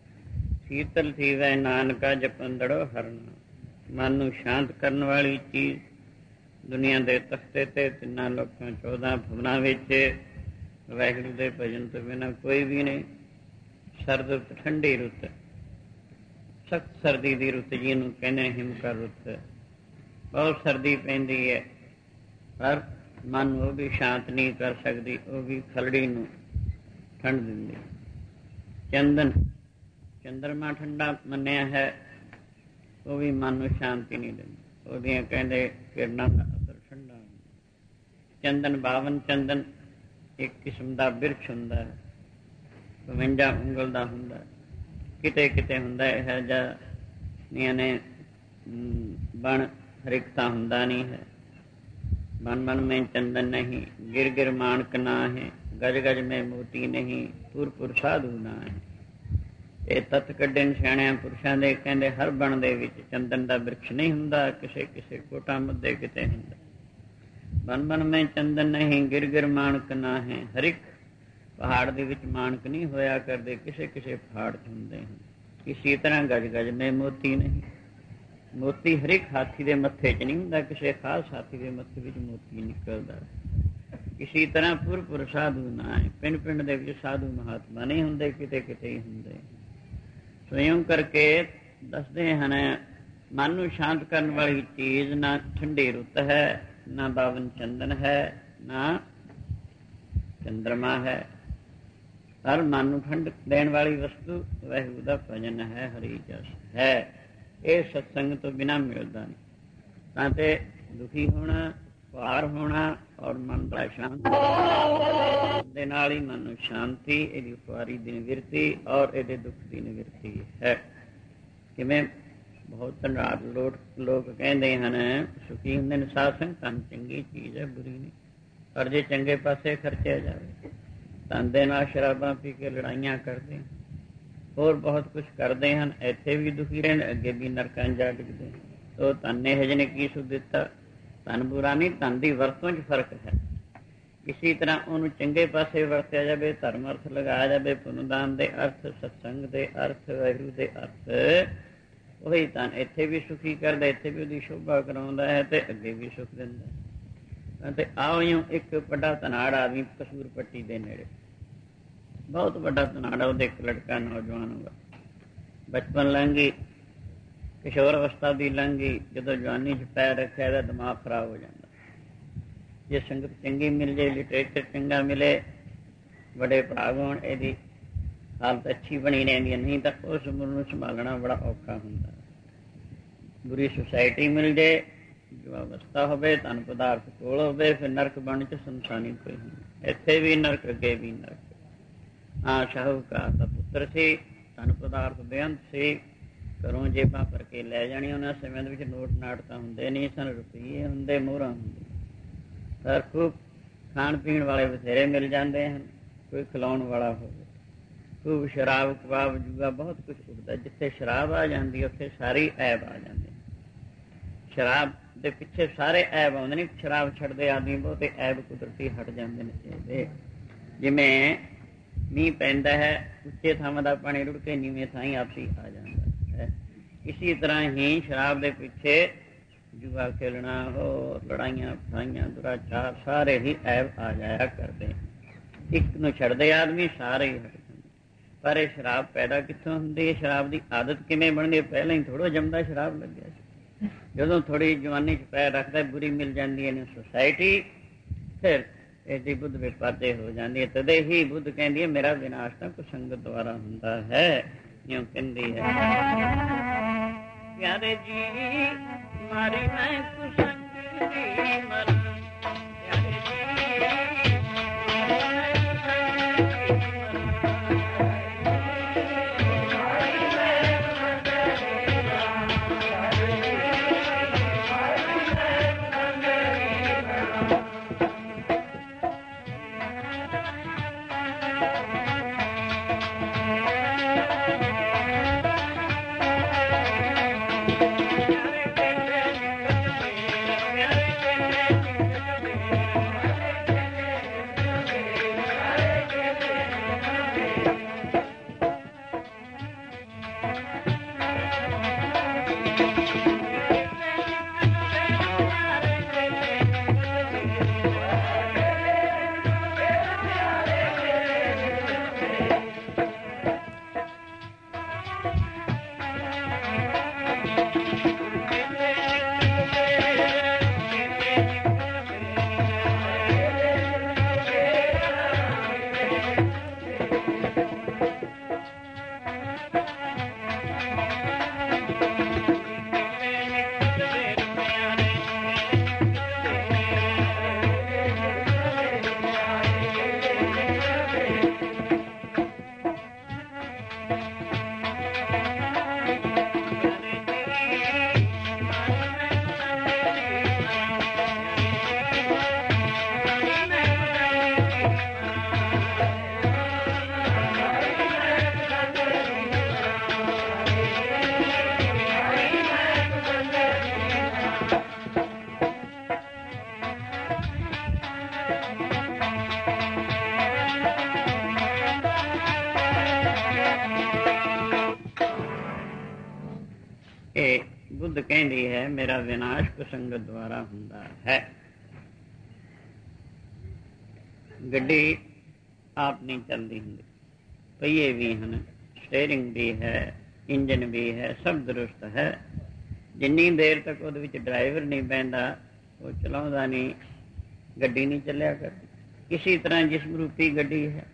ਸੀਤਲ ਥੀਵੈ ਨਾਨਕਾ ਜਪੰਦੜੋ ਹਰਨ। ਮਨ ਨੂੰ ਸ਼ਾਂਤ ਕਰਨ ਵਾਲੀ ਚੀਜ਼, ਦੁਨੀਆ ਦੇ ਤਖਤੇ ਤੇ 3 ਲੋਕਾਂ 14 ਭਵਨਾਂ ਵਿੱਚ ਵਾਹਿਗੁਰੂ ਦੇ ਭਜਨ ਤੋਂ ਬਿਨਾਂ ਕੋਈ ਵੀ ਨਹੀਂ। ਸਰਦ ਰੁੱਤ, ਠੰਡੀ ਰੁੱਤ, ਸਖਤ ਸਰਦੀ ਦੀ ਰੁੱਤ ਜਿਹਨੂੰ ਕਹਿੰਦੇ ਹਿਮਕਰ ਰੁੱਤ, ਬਹੁਤ ਸਰਦੀ ਪੈਂਦੀ ਹੈ, ਪਰ ਮਨ ਨੂੰ ਉਹ ਵੀ ਸ਼ਾਂਤ ਨਹੀਂ ਕਰ ਸਕਦੀ, ਉਹ ਵੀ ਖਲੜੀ ਨੂੰ ਠੰਡ ਦਿੰਦੀ। ਚੰਦਰਮਾ ਠੰਡਾ ਮੰਨਿਆ ਹੈ, ਉਹ ਵੀ ਮਨ ਨੂੰ ਸ਼ਾਂਤੀ ਨਹੀਂ ਦਿੰਦਾ, ਉਹਦੀਆਂ ਕਹਿੰਦੇ ਕਿਰਨਾਂ ਦਾ ਅਸਰ ਠੰਡਾ ਹੁੰਦਾ। ਚੰਦਨ, ਬਾਵਨ ਚੰਦਨ ਇੱਕ ਕਿਸਮ ਦਾ ਬਿਰਛ ਹੁੰਦਾ ਹੈ, 52 ਉਂਗਲ ਦਾ ਹੁੰਦਾ, ਕਿਤੇ ਕਿਤੇ ਹੁੰਦਾ ਇਹ ਜਿਹਾ ਨੇ ਬਣ ਹਰਿਕਤਾ ਹੁੰਦਾ ਨਹੀਂ ਹੈ। ਬਨ ਬਨ ਮੈਂ ਚੰਦਨ ਨਹੀਂ, ਗਿਰ ਗਿਰ ਮਾਨਕ ਨਾ ਹੈ, ਗਜ ਗਜ ਮੈਂ ਮੋਤੀ ਨਹੀਂ, ਪੁਰ ਪੁਰ ਸਾਧੂ ਨਾ ਹੈ। ਇਹ ਤੱਤ ਕੱਢੇ ਸਿਆਣਿਆਂ ਪੁਰਸ਼ਾਂ ਦੇ, ਕਹਿੰਦੇ ਹਰ ਬਣ ਦੇ ਵਿੱਚ ਚੰਦਨ ਦਾ ਬਿਰਛ ਨਹੀਂ ਹੁੰਦਾ, ਕਿਸੇ ਕਿਸੇ ਕੋਟਾ ਮੁੱਦੇ ਕਿਤੇ ਹੁੰਦਾ। ਬਨ ਬਨ ਮੈਂ ਚੰਦਨ ਨਹੀਂ, ਗਿਰ ਗਿਰ ਮਾਨਕ ਨਾ ਹੈ। ਹਰਿਕ ਪਹਾੜ ਦੇ ਵਿੱਚ ਮਾਨਕ ਨਹੀਂ ਹੋਇਆ ਕਰਦੇ, ਕਿਸੇ ਕਿਸੇ ਪਹਾੜ 'ਚ ਹੁੰਦੇ ਹਨ। ਇਸੇ ਤਰ੍ਹਾਂ ਗਜ ਗਜ ਮੈਂ ਮੋਤੀ ਨਹੀਂ, ਮੋਤੀ ਹਰਿਕ ਹਾਥੀ ਦੇ ਮੱਥੇ 'ਚ ਨਹੀਂ ਹੁੰਦਾ, ਕਿਸੇ ਖਾਸ ਹਾਥੀ ਦੇ ਮੱਥੇ ਵਿੱਚ ਮੋਤੀ ਨਿਕਲਦਾ। ਇਸੇ ਤਰ੍ਹਾਂ ਪੁਰ ਪੁਰ ਸਾਧੂ ਨਾ ਹੈ, ਪਿੰਡ ਪਿੰਡ ਦੇ ਵਿੱਚ ਸਾਧੂ ਮਹਾਤਮਾ ਨਹੀਂ ਹੁੰਦੇ, ਕਿਤੇ ਕਿਤੇ ਹੀ ਹੁੰਦੇ। ਸੋ ਇਉਂ ਕਰਕੇ ਦੱਸਦੇ ਹਨ, ਮਨ ਨੂੰ ਸ਼ਾਂਤ ਕਰਨ ਵਾਲੀ ਚੀਜ਼ ਨਾ ਠੰਡੀ ਰੁੱਤ ਹੈ, ਨਾ ਬਾਵਨ ਚੰਦਨ ਹੈ, ਨਾ ਚੰਦਰਮਾ ਹੈ। ਹਰ ਮਨ ਨੂੰ ਠੰਡ ਦੇਣ ਵਾਲੀ ਵਸਤੂ ਵਾਹਿਗੁਰੂ ਦਾ ਭਜਨ ਹੈ, ਹਰੀ ਜਸ ਹੈ। ਇਹ ਸਤਸੰਗ ਤੋਂ ਬਿਨਾਂ ਮਿਲਦਾ ਨਹੀਂ। ਤਾਂ ਤੇ ਦੁਖੀ ਹੋਣਾ, ਭਾਰ ਹੋਣਾ ਔਰ ਮਨ ਦਾ ਸ਼ਾਂਤ ਦੇ ਨਾਲ ਹੀ ਮਨ ਨੂੰ ਸ਼ਾਂਤੀ, ਇਹਦੀ ਖੁਆਰੀ ਦੀ ਨਿਵਿਰਤੀ ਔਰ ਇਹਦੇ ਦੁੱਖ ਦੀ ਨਿਵਿਰਤੀ ਹੈ। ਕਿਵੇਂ ਬਹੁਤ ਲੋਕ ਕਹਿੰਦੇ ਹਨ ਸੁਖੀ ਹੁੰਦੇ ਨੇ ਸਾਧ ਸੰਗਤਾਂ, ਚੰਗੀ ਚੀਜ਼ ਹੈ, ਬੁਰੀ ਨਹੀਂ, ਪਰ ਜੇ ਚੰਗੇ ਪਾਸੇ ਖਰਚਿਆ ਜਾਵੇ। ਧਨ ਦੇ ਨਾਲ ਸ਼ਰਾਬਾਂ ਪੀ ਕੇ ਲੜਾਈਆਂ ਕਰਦੇ, ਹੋਰ ਬਹੁਤ ਕੁਛ ਕਰਦੇ ਹਨ, ਇੱਥੇ ਵੀ ਦੁਖੀ ਰਹਿਣ, ਅੱਗੇ ਵੀ ਨਰਕਾਂ ਜਾ ਡਿੱਗਦੇ। ਉਹ ਧਨ ਨੇ ਹਜੇ ਨੇ ਕੀ ਸੁੱਖ ਦਿੱਤਾ? ਧਨ ਬੁਰਾ ਨਹੀਂ, ਧਨ ਦੀ ਵਰਤੋਂ 'ਚ ਫਰਕ ਹੈ। ਇਸੇ ਤਰ੍ਹਾਂ ਉਹਨੂੰ ਚੰਗੇ ਪਾਸੇ ਵਰਤਿਆ ਜਾਵੇ, ਧਰਮ ਅਰਥ ਲਗਾਇਆ ਜਾਵੇ, ਪੁੰਨਦਾਨ ਦੇ ਅਰਥ, ਸਤਸੰਗ ਦੇ ਅਰਥ, ਵਾਹਿਗੁਰੂ ਦੇ ਅਰਥ, ਉਹੀ ਧਨ ਇੱਥੇ ਵੀ ਸੁਖੀ ਕਰਦਾ, ਇੱਥੇ ਵੀ ਉਹਦੀ ਸ਼ੋਭਾ ਕਰਾਉਂਦਾ ਹੈ ਤੇ ਅੱਗੇ ਵੀ ਸੁਖ ਦਿੰਦਾ। ਤੇ ਆਓ ਇੱਕ ਵੱਡਾ ਧਨਾੜ ਆਦਮੀ ਕਸੂਰ ਪੱਟੀ ਦੇ ਨੇੜੇ, ਬਹੁਤ ਵੱਡਾ ਧਨਾੜ, ਉਹਦੇ ਇੱਕ ਲੜਕਾ ਨੌਜਵਾਨ ਹੋਗਾ, ਬਚਪਨ ਲੰਘੀ, ਕਿਸ਼ੋਰ ਅਵਸਥਾ ਦੀ ਲੰਘੀ, ਜਦੋਂ ਜਵਾਨੀ 'ਚ ਪੈਰ ਰੱਖਿਆ ਇਹਦਾ ਦਿਮਾਗ ਖਰਾਬ ਹੋ ਜਾਂਦਾ। ਜੇ ਸੰਗਤ ਚੰਗੀ ਮਿਲ ਜੇ, ਲਿਟਰੇਚਰ ਚੰਗਾ ਮਿਲੇ, ਵੱਡੇ ਭਾਗ ਹੋਣ, ਇਹਦੀ ਹਾਲਤ ਅੱਛੀ ਬਣੀ ਰਹਿੰਦੀ ਹੈ, ਨਹੀਂ ਤਾਂ ਉਸ ਉਮਰ ਨੂੰ ਸੰਭਾਲਣਾ ਬੜਾ ਔਖਾ ਹੁੰਦਾ। ਬੁਰੀ ਸੁਸਾਇਟੀ ਮਿਲ ਜੇ, ਜੋ ਅਵਸਥਾ ਹੋਵੇ, ਧਨ ਪਦਾਰਥ ਕੋਲ ਹੋਵੇ, ਫਿਰ ਨਰਕ ਬਣ 'ਚ ਸੰਸਾਨੀ ਕੋਈ ਹੁੰਦਾ, ਇੱਥੇ ਵੀ ਨਰਕ, ਅੱਗੇ ਵੀ ਨਰਕ। ਹਾਂ, ਸ਼ਾਹੂਕਾਰ ਦਾ ਪੁੱਤਰ ਸੀ, ਧਨ ਪਦਾਰਥ ਬੇਅੰਤ ਸੀ, ਘਰੋਂ ਜੇਬਾਂ ਭਰ ਕੇ ਲੈ ਜਾਣੀ। ਉਹਨਾਂ ਸਮਿਆਂ ਦੇ ਵਿੱਚ ਨੋਟ ਨਾਟ ਤਾਂ ਹੁੰਦੇ ਨਹੀਂ ਸਨ, ਰੁਪਈਏ ਹੁੰਦੇ, ਮੋਹਰਾਂ ਹੁੰਦੇ, ਪਰ ਖੂਬ ਖਾਣ ਪੀਣ ਵਾਲੇ ਬਥੇਰੇ ਮਿਲ ਜਾਂਦੇ ਹਨ, ਕੋਈ ਖਿਲਾਉਣ ਵਾਲਾ ਹੋਵੇ, ਖੂਬ ਸ਼ਰਾਬ, ਕਬਾਬ, ਜੂਆ, ਬਹੁਤ ਕੁਛ ਉੱਠਦਾ। ਜਿੱਥੇ ਸ਼ਰਾਬ ਆ ਜਾਂਦੀ ਉੱਥੇ ਸਾਰੀ ਐਬ ਆ ਜਾਂਦੇ। ਸ਼ਰਾਬ ਦੇ ਪਿੱਛੇ ਸਾਰੇ ਐਬ ਆਉਂਦੇ ਨੇ, ਸ਼ਰਾਬ ਛੱਡਦੇ ਆਦਮੀ ਬਹੁਤੇ ਐਬ ਕੁਦਰਤੀ ਹਟ ਜਾਂਦੇ ਨੇ। ਜਿਵੇਂ ਮੀਂਹ ਪੈਂਦਾ ਹੈ, ਉੱਚੇ ਥਾਵਾਂ ਦਾ ਪਾਣੀ ਰੁੜ ਕੇ ਨੀਵੇਂ ਥਾਂ ਹੀ ਆਪਸੀ ਆ ਜਾਂਦਾ ਹੈ, ਇਸੀ ਤਰ੍ਹਾਂ ਹੀ ਸ਼ਰਾਬ ਦੇ ਪਿੱਛੇ ਜੂਆ ਖੇਲਣਾ, ਹੋਰ ਲੜਾਈਆਂ ਫੜਾਈਆਂ, ਦੁਰਾਚਾਰ, ਸਾਰੇ ਹੀ ਐਬ ਆ ਜਾਇਆ ਕਰਦੇ। ਇੱਕ ਨੂੰ ਛੱਡਦੇ ਆਦਮੀ ਸਾਰੇ ਹੀ ਹਟ ਜਾਂਦੇ। ਪਰ ਇਹ ਸ਼ਰਾਬ ਪੈਦਾ ਕਿੱਥੋਂ ਹੁੰਦੀ ਹੈ? ਸ਼ਰਾਬ ਦੀ ਆਦਤ ਕਿਵੇਂ ਬਣਦੀ ਹੈ? ਪਹਿਲਾਂ ਹੀ ਥੋੜ੍ਹਾ ਜੰਮਦਾ ਸ਼ਰਾਬ ਲੱਗਿਆ ਸੀ, ਜਦੋਂ ਥੋੜ੍ਹੀ ਜਵਾਨੀ 'ਚ ਪੈਰ ਰੱਖਦਾ, ਬੁਰੀ ਮਿਲ ਜਾਂਦੀ ਹੈ ਸੁਸਾਇਟੀ, ਫਿਰ ਇਹਦੀ ਬੁੱਧ ਵਿਪਾਦੇ ਹੋ ਜਾਂਦੀ ਹੈ। ਤਦੇ ਹੀ ਬੁੱਧ ਕਹਿੰਦੀ ਹੈ ਮੇਰਾ ਵਿਨਾਸ਼ ਤਾਂ ਕੁਸੰਗਤ ਦੁਆਰਾ ਹੁੰਦਾ ਹੈ। ਇਉਂ ਕਹਿੰਦੀ ਹੈ, ਪਿਆਰੇ ਜੀ ਮਾਰੀ ਮੈਂ ਕੁਸੰਗ ਦੀ ਮਰਨ, ਪਿਆਰੇ ਜੀ ਬੁੱਧ ਕਹਿੰਦੀ ਹੈ ਮੇਰਾ ਵਿਨਾਸ਼ ਕੁਸੰਗਤ ਦੁਆਰਾ ਹੁੰਦਾ ਹੈ। ਗੱਡੀ ਆਪ ਨਹੀਂ ਚੱਲਦੀ ਹੁੰਦੀ, ਪਹੀਏ ਵੀ ਹਨ, ਸਟੇਰਿੰਗ ਵੀ ਹੈ, ਇੰਜਨ ਵੀ ਹੈ, ਸਭ ਦਰੁਸਤ ਹੈ। ਜਿੰਨੀ ਦੇਰ ਤੱਕ ਉਹਦੇ ਵਿੱਚ ਡਰਾਈਵਰ ਨਹੀਂ ਬਹਿੰਦਾ, ਉਹ ਚਲਾਉਂਦਾ ਨਹੀਂ, ਗੱਡੀ ਨਹੀਂ ਚੱਲਿਆ ਕਰਦੀ। ਇਸੇ ਤਰ੍ਹਾਂ ਜਿਸਮ ਰੂਪੀ ਗੱਡੀ ਹੈ,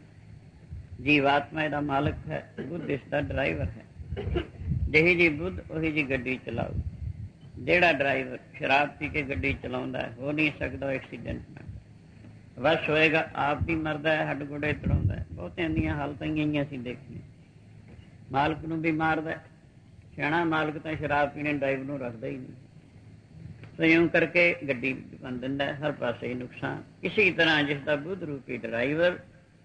ਜੀਵਾਤਮਾ ਇਹਦਾ ਮਾਲਕ ਹੈ, ਬੁੱਧ ਇਸ ਦਾ ਡਰਾਈਵਰ ਹੈ। ਜਿਹੀ ਜੀ ਬੁੱਧ ਉਹੀ ਜੀ ਗੱਡੀ ਚਲਾਓ। ਜਿਹੜਾ ਡਰਾਈਵਰ ਸ਼ਰਾਬ ਪੀ ਕੇ ਗੱਡੀ ਚਲਾਉਂਦਾ ਹੋ ਨਹੀਂ ਸਕਦਾ ਐਕਸੀਡੈਂਟ ਨਾਲ, ਵਸ਼ ਹੋਏਗਾ ਆਪ ਵੀ ਮਰਦਾ ਹੈ, ਹੱਡ ਗੋਡੇ ਤੜਾਉਂਦਾ ਹੈ। ਬਹੁਤਿਆਂ ਦੀਆਂ ਹਾਲਤਾਂ ਹੀ ਅਸੀਂ ਦੇਖੀਆਂ, ਮਾਲਕ ਨੂੰ ਵੀ ਮਾਰਦਾ। ਸਿਆਣਾ ਮਾਲਕ ਤਾਂ ਸ਼ਰਾਬ ਪੀਣੇ ਡਰਾਈਵਰ ਨੂੰ ਰੱਖਦਾ ਹੀ ਨਹੀਂ। ਸੰਯੋਗ ਕਰਕੇ ਗੱਡੀ ਬਣ ਦਿੰਦਾ, ਹਰ ਪਾਸੇ ਹੀ ਨੁਕਸਾਨ। ਇਸੇ ਤਰ੍ਹਾਂ ਜਿਸ ਦਾ ਬੁੱਧ ਰੂਪੀ ਡਰਾਈਵਰ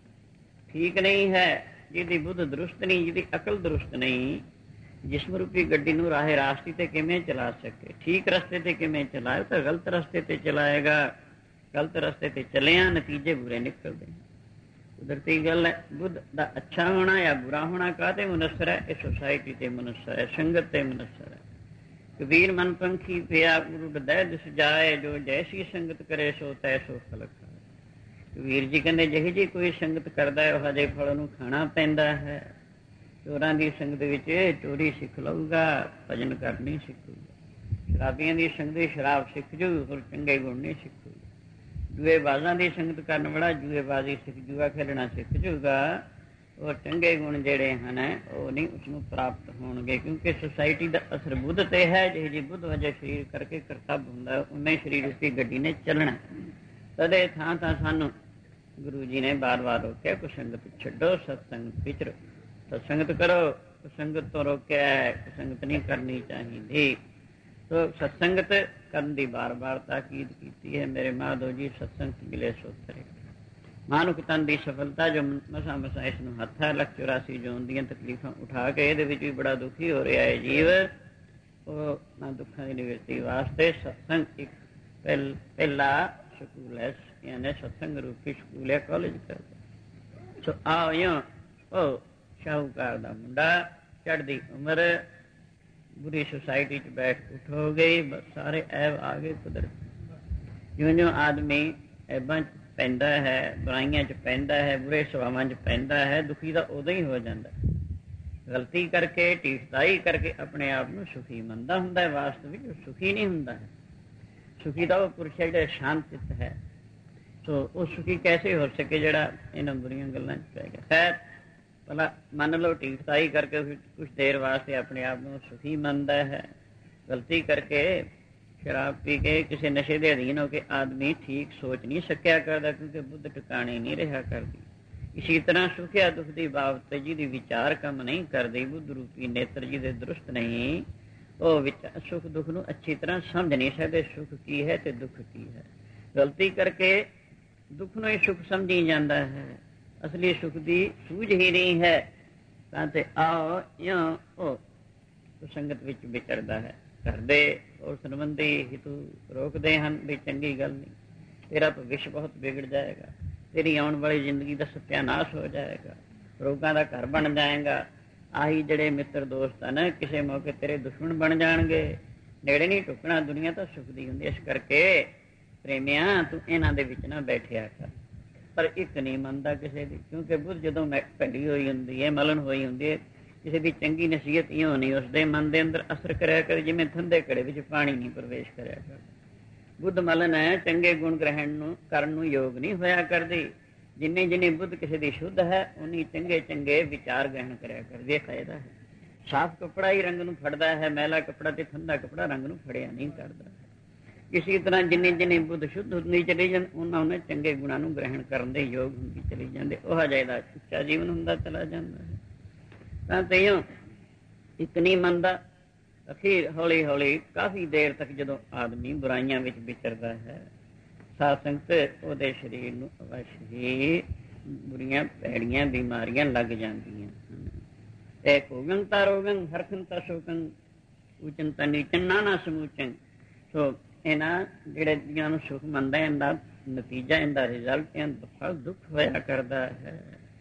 ਠੀਕ ਨਹੀਂ ਹੈ, ਜਿਹਦੀ ਬੁੱਧ ਦਰੁਸਤ ਨਹੀਂ, ਜਿਹਦੀ ਅਕਲ ਦਰੁਸਤ ਨਹੀਂ, ਜਿਸਮ ਰੂਪੀ ਗੱਡੀ ਨੂੰ ਰਾਹੇ ਰਾਸਤੇ ਤੇ ਕਿਵੇਂ ਚਲਾ ਸਕੇ? ਠੀਕ ਰਸਤੇ ਤੇ ਕਿਵੇਂ ਚਲਾਏ? ਤਾਂ ਗਲਤ ਰਸਤੇ ਤੇ ਚਲਾਏਗਾ। ਗਲਤ ਰਸਤੇ ਤੇ ਚੱਲਿਆ ਨਤੀਜੇ ਬੁਰੇ ਨਿਕਲਦੇ। ਕੁਦਰਤੀ ਗੱਲ ਹੈ। ਬੁੱਧ ਦਾ ਅੱਛਾ ਹੋਣਾ ਜਾਂ ਬੁਰਾ ਹੋਣਾ ਕਾਹਤੇ ਮੁਨਸਰ ਹੈ? ਇਹ ਸੁਸਾਇਟੀ ਤੇ ਮੁਨਸਰ ਹੈ, ਸੰਗਤ ਤੇ ਮੁਨਸਰ ਹੈ। ਕਬੀਰ ਮਨ ਪੰਖੀ ਪਿਆ ਗੁਰੂ ਦਹਿ ਦਿਸ ਜਾਏ, ਜੋ ਜੈਸੀ ਸੰਗਤ ਕਰੇ ਸੋ ਤੈਸੋ ਫਲ ਖਾਏ। ਕਬੀਰ ਜੀ ਕਹਿੰਦੇ ਜਿਹੀ ਜੀ ਕੋਈ ਸੰਗਤ ਕਰਦਾ ਹੈ, ਉਹ ਹਜੇ ਫਲ ਨੂੰ ਖਾਣਾ ਪੈਂਦਾ ਹੈ। ਚੋਰਾਂ ਦੀ ਸੰਗਤ ਵਿੱਚ ਚੋਰੀ ਸਿੱਖ ਲਊਗਾ, ਭਜਨ ਕਰਨੀ ਸਿੱਖੂਗਾ। ਸ਼ਰਾਬੀਆਂ ਦੀ ਸੰਗਤ ਸ਼ਰਾਬ ਸਿੱਖ ਜੂ, ਹੋਰ ਚੰਗੇ ਗੁਣ ਨਹੀਂ ਸਿੱਖੂਗਾ। ਜੂਏਬਾਜ਼ਾਂ ਦੀ ਸੰਗਤ ਕਰਨ ਵਾਲਾ ਜੂਏਬਾਜ਼ੀ ਸਿੱਖ ਜੂਗਾ, ਖੇਡਣਾ ਸਿੱਖ ਜੂਗਾ, ਔਰ ਚੰਗੇ ਗੁਣ ਜਿਹੜੇ ਹਨ ਉਹ ਨਹੀਂ ਉਸਨੂੰ ਪ੍ਰਾਪਤ ਹੋਣਗੇ। ਕਿਉਂਕਿ ਸੁਸਾਇਟੀ ਦਾ ਅਸਰ ਬੁੱਧ ਤੇ ਹੈ। ਜਿਹੇ ਜੀ ਬੁੱਧ ਵਜੇ ਸਰੀਰ ਕਰਕੇ ਕਰਤੱਵ ਹੁੰਦਾ, ਉਨਾ ਹੀ ਸਰੀਰ ਉਸਦੀ ਗੱਡੀ ਨੇ ਚੱਲਣਾ। ਤਦੇ ਥਾਂ ਥਾਂ ਸਾਨੂੰ ਗੁਰੂ ਜੀ ਨੇ ਬਾਰ-ਬਾਰ ਰੋਕਿਆ, ਕੁਸੰਗਤ ਛੱਡੋ, ਸਤਸੰਗ ਵਿਚਰੋ। ਸਤਸੰਗਤ ਕਰੋ, ਕੁਸੰਗਤ ਤੋਂ ਰੋਕਿਆ, ਕੁਸੰਗਤ ਨਹੀਂ ਕਰਨੀ ਚਾਹੀਦੀ। ਸੋ ਸਤਸੰਗਤ ਕਰਨ ਦੀ ਬਾਰ-ਬਾਰ ਤਾਕੀਦ ਕੀਤੀ ਹੈ। ਮੇਰੇ ਮਾਧੋ ਜੀ ਸਤਸੰਗਤ ਮਿਲੇ ਸੋ ਤਰੇ। ਮਾਨੁਖ ਤਨ ਦੀ ਸਫਲਤਾ ਜੋ ਮਸਾਂ ਮਸਾਂ ਇਸ ਨੂੰ ਹੱਥ ਹੈ, 184 ਜੂਨ ਦੀਆਂ ਤਕਲੀਫਾਂ ਉਠਾ ਕੇ ਇਹਦੇ ਵਿੱਚ ਵੀ ਬੜਾ ਦੁਖੀ ਹੋ ਰਿਹਾ ਹੈ ਜੀਵ। ਉਹ ਨਾ ਦੁੱਖਾਂ ਦੀ ਨਿਵਰਤੀ ਵਾਸਤੇ ਸਤਸੰਗ ਇੱਕ ਪਹਿਲਾ ਸਕੂਲ ਹੈ, ਯਾਨੀ ਸਤਸੰਗ ਰੂਪੀ ਸਕੂਲ ਹੈ, ਕਾਲਜ ਕਰਦਾ। ਸੋ ਆਓ ਯੋ ਉਹ ਸ਼ਾਹੂਕਾਰ ਦਾ ਮੁੰਡਾ, ਚੜ੍ਹਦੀ ਉਮਰ, ਬੁਰੀ ਸੁਸਾਇਟੀ 'ਚ ਬੈਠ ਉੱਠ ਹੋ ਗਈ, ਬਸ ਸਾਰੇ ਐਬ ਆ ਗਏ ਕੁਦਰਤ। ਜਿਉਂ ਜਿਉਂ ਆਦਮੀ ਐਬਾਂ 'ਚ ਪੈਂਦਾ ਹੈ, ਬੁਰਾਈਆਂ 'ਚ ਪੈਂਦਾ ਹੈ, ਬੁਰੇ ਸੁਭਾਵਾਂ 'ਚ ਪੈਂਦਾ ਹੈ, ਦੁਖੀ ਤਾਂ ਉਦੋਂ ਹੀ ਹੋ ਜਾਂਦਾ। ਗਲਤੀ ਕਰਕੇ, ਢੀਠਤਾਈ ਕਰਕੇ ਆਪਣੇ ਆਪ ਨੂੰ ਸੁਖੀ ਮੰਨਦਾ ਹੁੰਦਾ ਹੈ, ਵਾਸਤਵਿਕ ਉਹ ਸੁਖੀ ਨਹੀਂ ਹੁੰਦਾ ਹੈ। ਸੁਖੀ ਤਾਂ ਉਹ ਪੁਰਸ਼ ਹੈ ਜਿਹੜਾ ਸ਼ਾਂਤ ਚਿੱਤ ਹੈ। ਸੋ ਉਹ ਸੁਖੀ ਕੈਸੇ ਹੋ ਸਕੇ ਜਿਹੜਾ ਇਹਨਾਂ ਬੁਰੀਆਂ ਗੱਲਾਂ 'ਚ ਪੈ ਗਿਆ। ਖੈਰ ਭਲਾ ਮੰਨ ਲਓ ਢੀਠਤਾਈ ਕਰਕੇ ਕੁਛ ਦੇਰ ਵਾਸਤੇ ਆਪਣੇ ਆਪ ਨੂੰ ਸੁਖੀ ਮੰਨਦਾ ਹੈ। ਗਲਤੀ ਕਰਕੇ ਸ਼ਰਾਬ ਪੀ ਕੇ ਕਿਸੇ ਨਸ਼ੇ ਦੇ ਅਧੀਨ ਹੋ ਕੇ ਆਦਮੀ ਠੀਕ ਸੋਚ ਨਹੀਂ ਸਕਿਆ ਕਰਦਾ, ਕਿਉਂਕਿ ਬੁੱਧ ਟਿਕਾਣੇ ਨਹੀਂ ਰਿਹਾ ਕਰਦੀ। ਇਸੇ ਤਰ੍ਹਾਂ ਸੁਖਿਆ ਦੁੱਖ ਦੀ ਬਾਬਤ ਜਿਹਦੀ ਵਿਚਾਰ ਕੰਮ ਨਹੀਂ ਕਰਦੀ, ਬੁੱਧ ਰੂਪੀ ਨੇਤਰ ਜਿਹਦੇ ਦਰੁਸਤ ਨਹੀਂ, ਉਹ ਸੁੱਖ ਦੁੱਖ ਨੂੰ ਅੱਛੀ ਤਰ੍ਹਾਂ ਸਮਝ ਨਹੀਂ ਸਕਦੇ, ਸੁੱਖ ਕੀ ਹੈ ਤੇ ਦੁੱਖ ਕੀ ਹੈ। ਗਲਤੀ ਕਰਕੇ ਦੁੱਖ ਨੂੰ ਹੀ ਸੁੱਖ ਸਮਝੀ ਜਾਂਦਾ ਹੈ, ਅਸਲੀ ਸੁੱਖ ਦੀ ਸੂਝ ਹੀ ਨਹੀਂ ਹੈ। ਤਾਂ ਤੇ ਆਓ ਜਾਂ ਉਹ ਸੰਗਤ ਵਿੱਚ ਵਿਚਰਦਾ ਹੈ, ਕਰਦੇ ਔਰ ਸੰਬੰਧੀ ਹਿਤੂ ਰੋਕਦੇ ਹਨ ਵੀ ਚੰਗੀ ਗੱਲ ਨਹੀਂ, ਤੇਰਾ ਭਵਿੱਖ ਬਹੁਤ ਵਿਗੜ ਜਾਏਗਾ, ਤੇਰੀ ਆਉਣ ਵਾਲੀ ਜ਼ਿੰਦਗੀ ਦਾ ਸਤਿਆਨਾਸ਼ ਹੋ ਜਾਏਗਾ, ਰੋਗਾਂ ਦਾ ਘਰ ਬਣ ਜਾਏਗਾ। ਆਹੀ ਜਿਹੜੇ ਮਿੱਤਰ ਦੋਸਤ ਹਨ ਕਿਸੇ ਮੌਕੇ ਤੇਰੇ ਦੁਸ਼ਮਣ ਬਣ ਜਾਣਗੇ। ਨੇੜੇ ਨਹੀਂ ਟੁੱਕਣਾ, ਦੁਨੀਆ ਤਾਂ ਸੁੱਖ ਦੀ ਹੁੰਦੀ। ਇਸ ਕਰਕੇ ਪ੍ਰੇਮਿਆਂ ਤੂੰ ਇਹਨਾਂ ਦੇ ਵਿੱਚ ਨਾ ਬੈਠਿਆ ਕਰ। ਪਰ ਇੱਕ ਨਹੀਂ ਮੰਨਦਾ ਕਿਸੇ ਦੀ, ਕਿਉਂਕਿ ਬੁੱਧ ਜਦੋਂ ਭੰਡੀ ਹੋਈ ਹੁੰਦੀ ਹੈ, ਮਲਨ ਹੋਈ ਹੁੰਦੀ ਹੈ, ਕਿਸੇ ਦੀ ਚੰਗੀ ਨਸੀਹਤ ਇਉਂ ਨਹੀਂ ਉਸਦੇ ਮਨ ਦੇ ਅੰਦਰ ਅਸਰ ਕਰਿਆ ਕਰ ਜਿਵੇਂ ਠੰਡੇ ਘੜੇ ਵਿੱਚ ਪਾਣੀ ਨਹੀਂ ਪ੍ਰਵੇਸ਼ ਕਰਿਆ ਕਰ। ਬੁੱਧ ਮਲਨ ਹੈ, ਚੰਗੇ ਗੁਣ ਗ੍ਰਹਿਣ ਕਰਨ ਨੂੰ ਯੋਗ ਨਹੀਂ ਹੋਇਆ ਕਰਦੀ। ਜਿੰਨੀ ਜਿੰਨੀ ਬੁੱਧ ਕਿਸੇ ਦੀ ਸ਼ੁੱਧ ਹੈ, ਉਨੀ ਚੰਗੇ ਚੰਗੇ ਵਿਚਾਰ ਗ੍ਰਹਿਣ ਕਰਿਆ ਕਰਦੇ। ਇਹ ਫਾਇਦਾ ਹੈ। ਸਾਫ਼ ਕੱਪੜਾ ਹੀ ਰੰਗ ਨੂੰ ਫੜਦਾ ਹੈ, ਮੈਲਾ ਕੱਪੜਾ ਤੇ ਠੰਡਾ ਕੱਪੜਾ ਰੰਗ ਨੂੰ ਫੜਿਆ ਨਹੀਂ ਕਰਦਾ। ਇਸੇ ਤਰ੍ਹਾਂ ਜਿੰਨੀ ਜਿੰਨੀ ਬੁੱਧ ਸ਼ੁੱਧ ਹੁੰਦੀ ਚਲੀ ਜਾਂਦੀ, ਉਹਨਾਂ ਚੰਗੇ ਗੁਣਾਂ ਨੂੰ ਗ੍ਰਹਿਣ ਕਰਨ ਦੇ ਯੋਗ ਹੁੰਦੀ ਚਲੀ ਜਾਂਦੇ। ਉਹ ਜਿਹਦਾ ਉੱਚਾ ਜੀਵਨ ਹੁੰਦਾ ਚਲਾ ਜਾਂਦਾ ਹੈ। ਤਾਂ ਤਈਓ ਇੱਕ ਨਹੀਂ ਮੰਨਦਾ। ਅਖੀਰ ਹੌਲੀ ਹੌਲੀ ਕਾਫੀ ਦੇਰ ਤੱਕ ਜਦੋਂ ਆਦਮੀ ਬੁਰਾਈਆਂ ਵਿੱਚ ਵਿਚਰਦਾ ਹੈ, ਸਾਧ ਸੰਗਤ ਉਹਦੇ ਸਰੀਰ ਨੂੰ ਅਵਸ਼ ਹੀ ਬੁਰੀਆਂ ਭੈੜੀਆਂ ਬਿਮਾਰੀਆਂ ਲੱਗ ਜਾਂਦੀਆਂ ਹਨ। ਤੇ ਭੋਗਨ ਤਾ ਰੋਗਨ ਹਰਖਨ ਤਾ ਸ਼ੋਕਨ ਉਚਨ ਤਾ ਨੀਚਨ ਨਾਨਾ ਸਮੂਚਨ। ਸੋ ਇਹਨਾਂ ਜਿਹੜੇ ਜਿਹਨਾਂ ਨੂੰ ਸੁੱਖ ਮੰਨਦਾ, ਇਹਦਾ ਨਤੀਜਾ, ਇਹਦਾ ਰਿਜ਼ਲਟ, ਇਹਦਾ ਫਲ ਦੁੱਖ ਹੋਇਆ ਕਰਦਾ ਹੈ।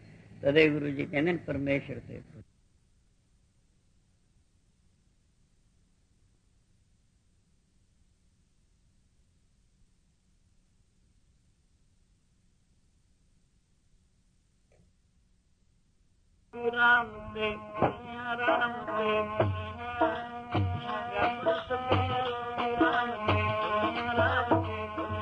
ਤਦੇ ਗੁਰੂ ਜੀ ਕਹਿੰਦੇ ਪਰਮੇਸ਼ਰ ਤੇ ਰਾਮ ਤੇ ਰਾਮ ਤੇ ਜਪ ਸਭੇ ਰਾਮ ਤੇ ਰਾਮ ਤੇ